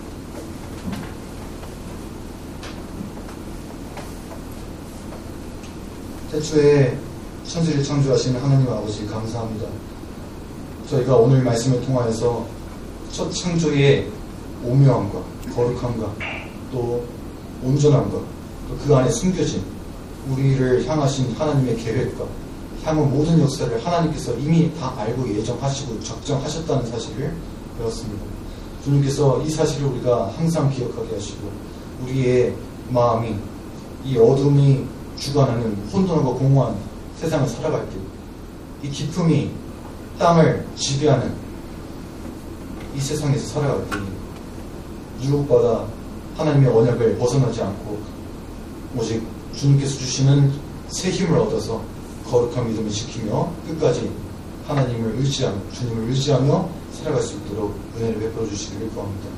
태초에 천지를 창조하시는 하나님 아버지 감사합니다. 저희가 오늘 말씀을 통하여서 첫 창조의 오묘함과 거룩함과 또 온전함과 또 그 안에 숨겨진 우리를 향하신 하나님의 계획과 향후 모든 역사를 하나님께서 이미 다 알고 예정하시고 적정하셨다는 사실을 되었습니다. 주님께서 이 사실을 우리가 항상 기억하게 하시고 우리의 마음이 이 어둠이 주관하는 혼돈하고 공허한 세상을 살아갈 때 이 기품이 땅을 지배하는 이 세상에서 살아갈 때 유혹받아 하나님의 언약을 벗어나지 않고 오직 주님께서 주시는 새 힘을 얻어서 거룩한 믿음을 지키며 끝까지 하나님을 의지하며 주님을 의지하며 살아갈 수 있도록 은혜를 베풀어 주시기를 구합니다.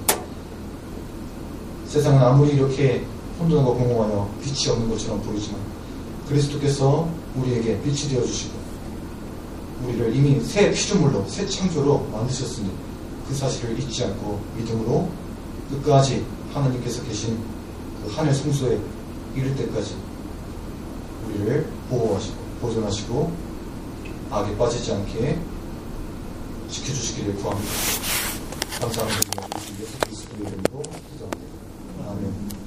세상은 아무리 이렇게 혼돈하고 공허하여 빛이 없는 것처럼 보이지만 그리스도께서 우리에게 빛이 되어주시고 우리를 이미 새 피조물로 새 창조로 만드셨으니 그 사실을 잊지 않고 믿음으로 끝까지 하나님께서 계신 그 하늘 성소에 이를 때까지 우리를 보호하시고 보존하시고 악에 빠지지 않게 지켜주시기를 구합니다. 감사합니다. 예수 그리스도의 이름으로 기도합니다. 아멘.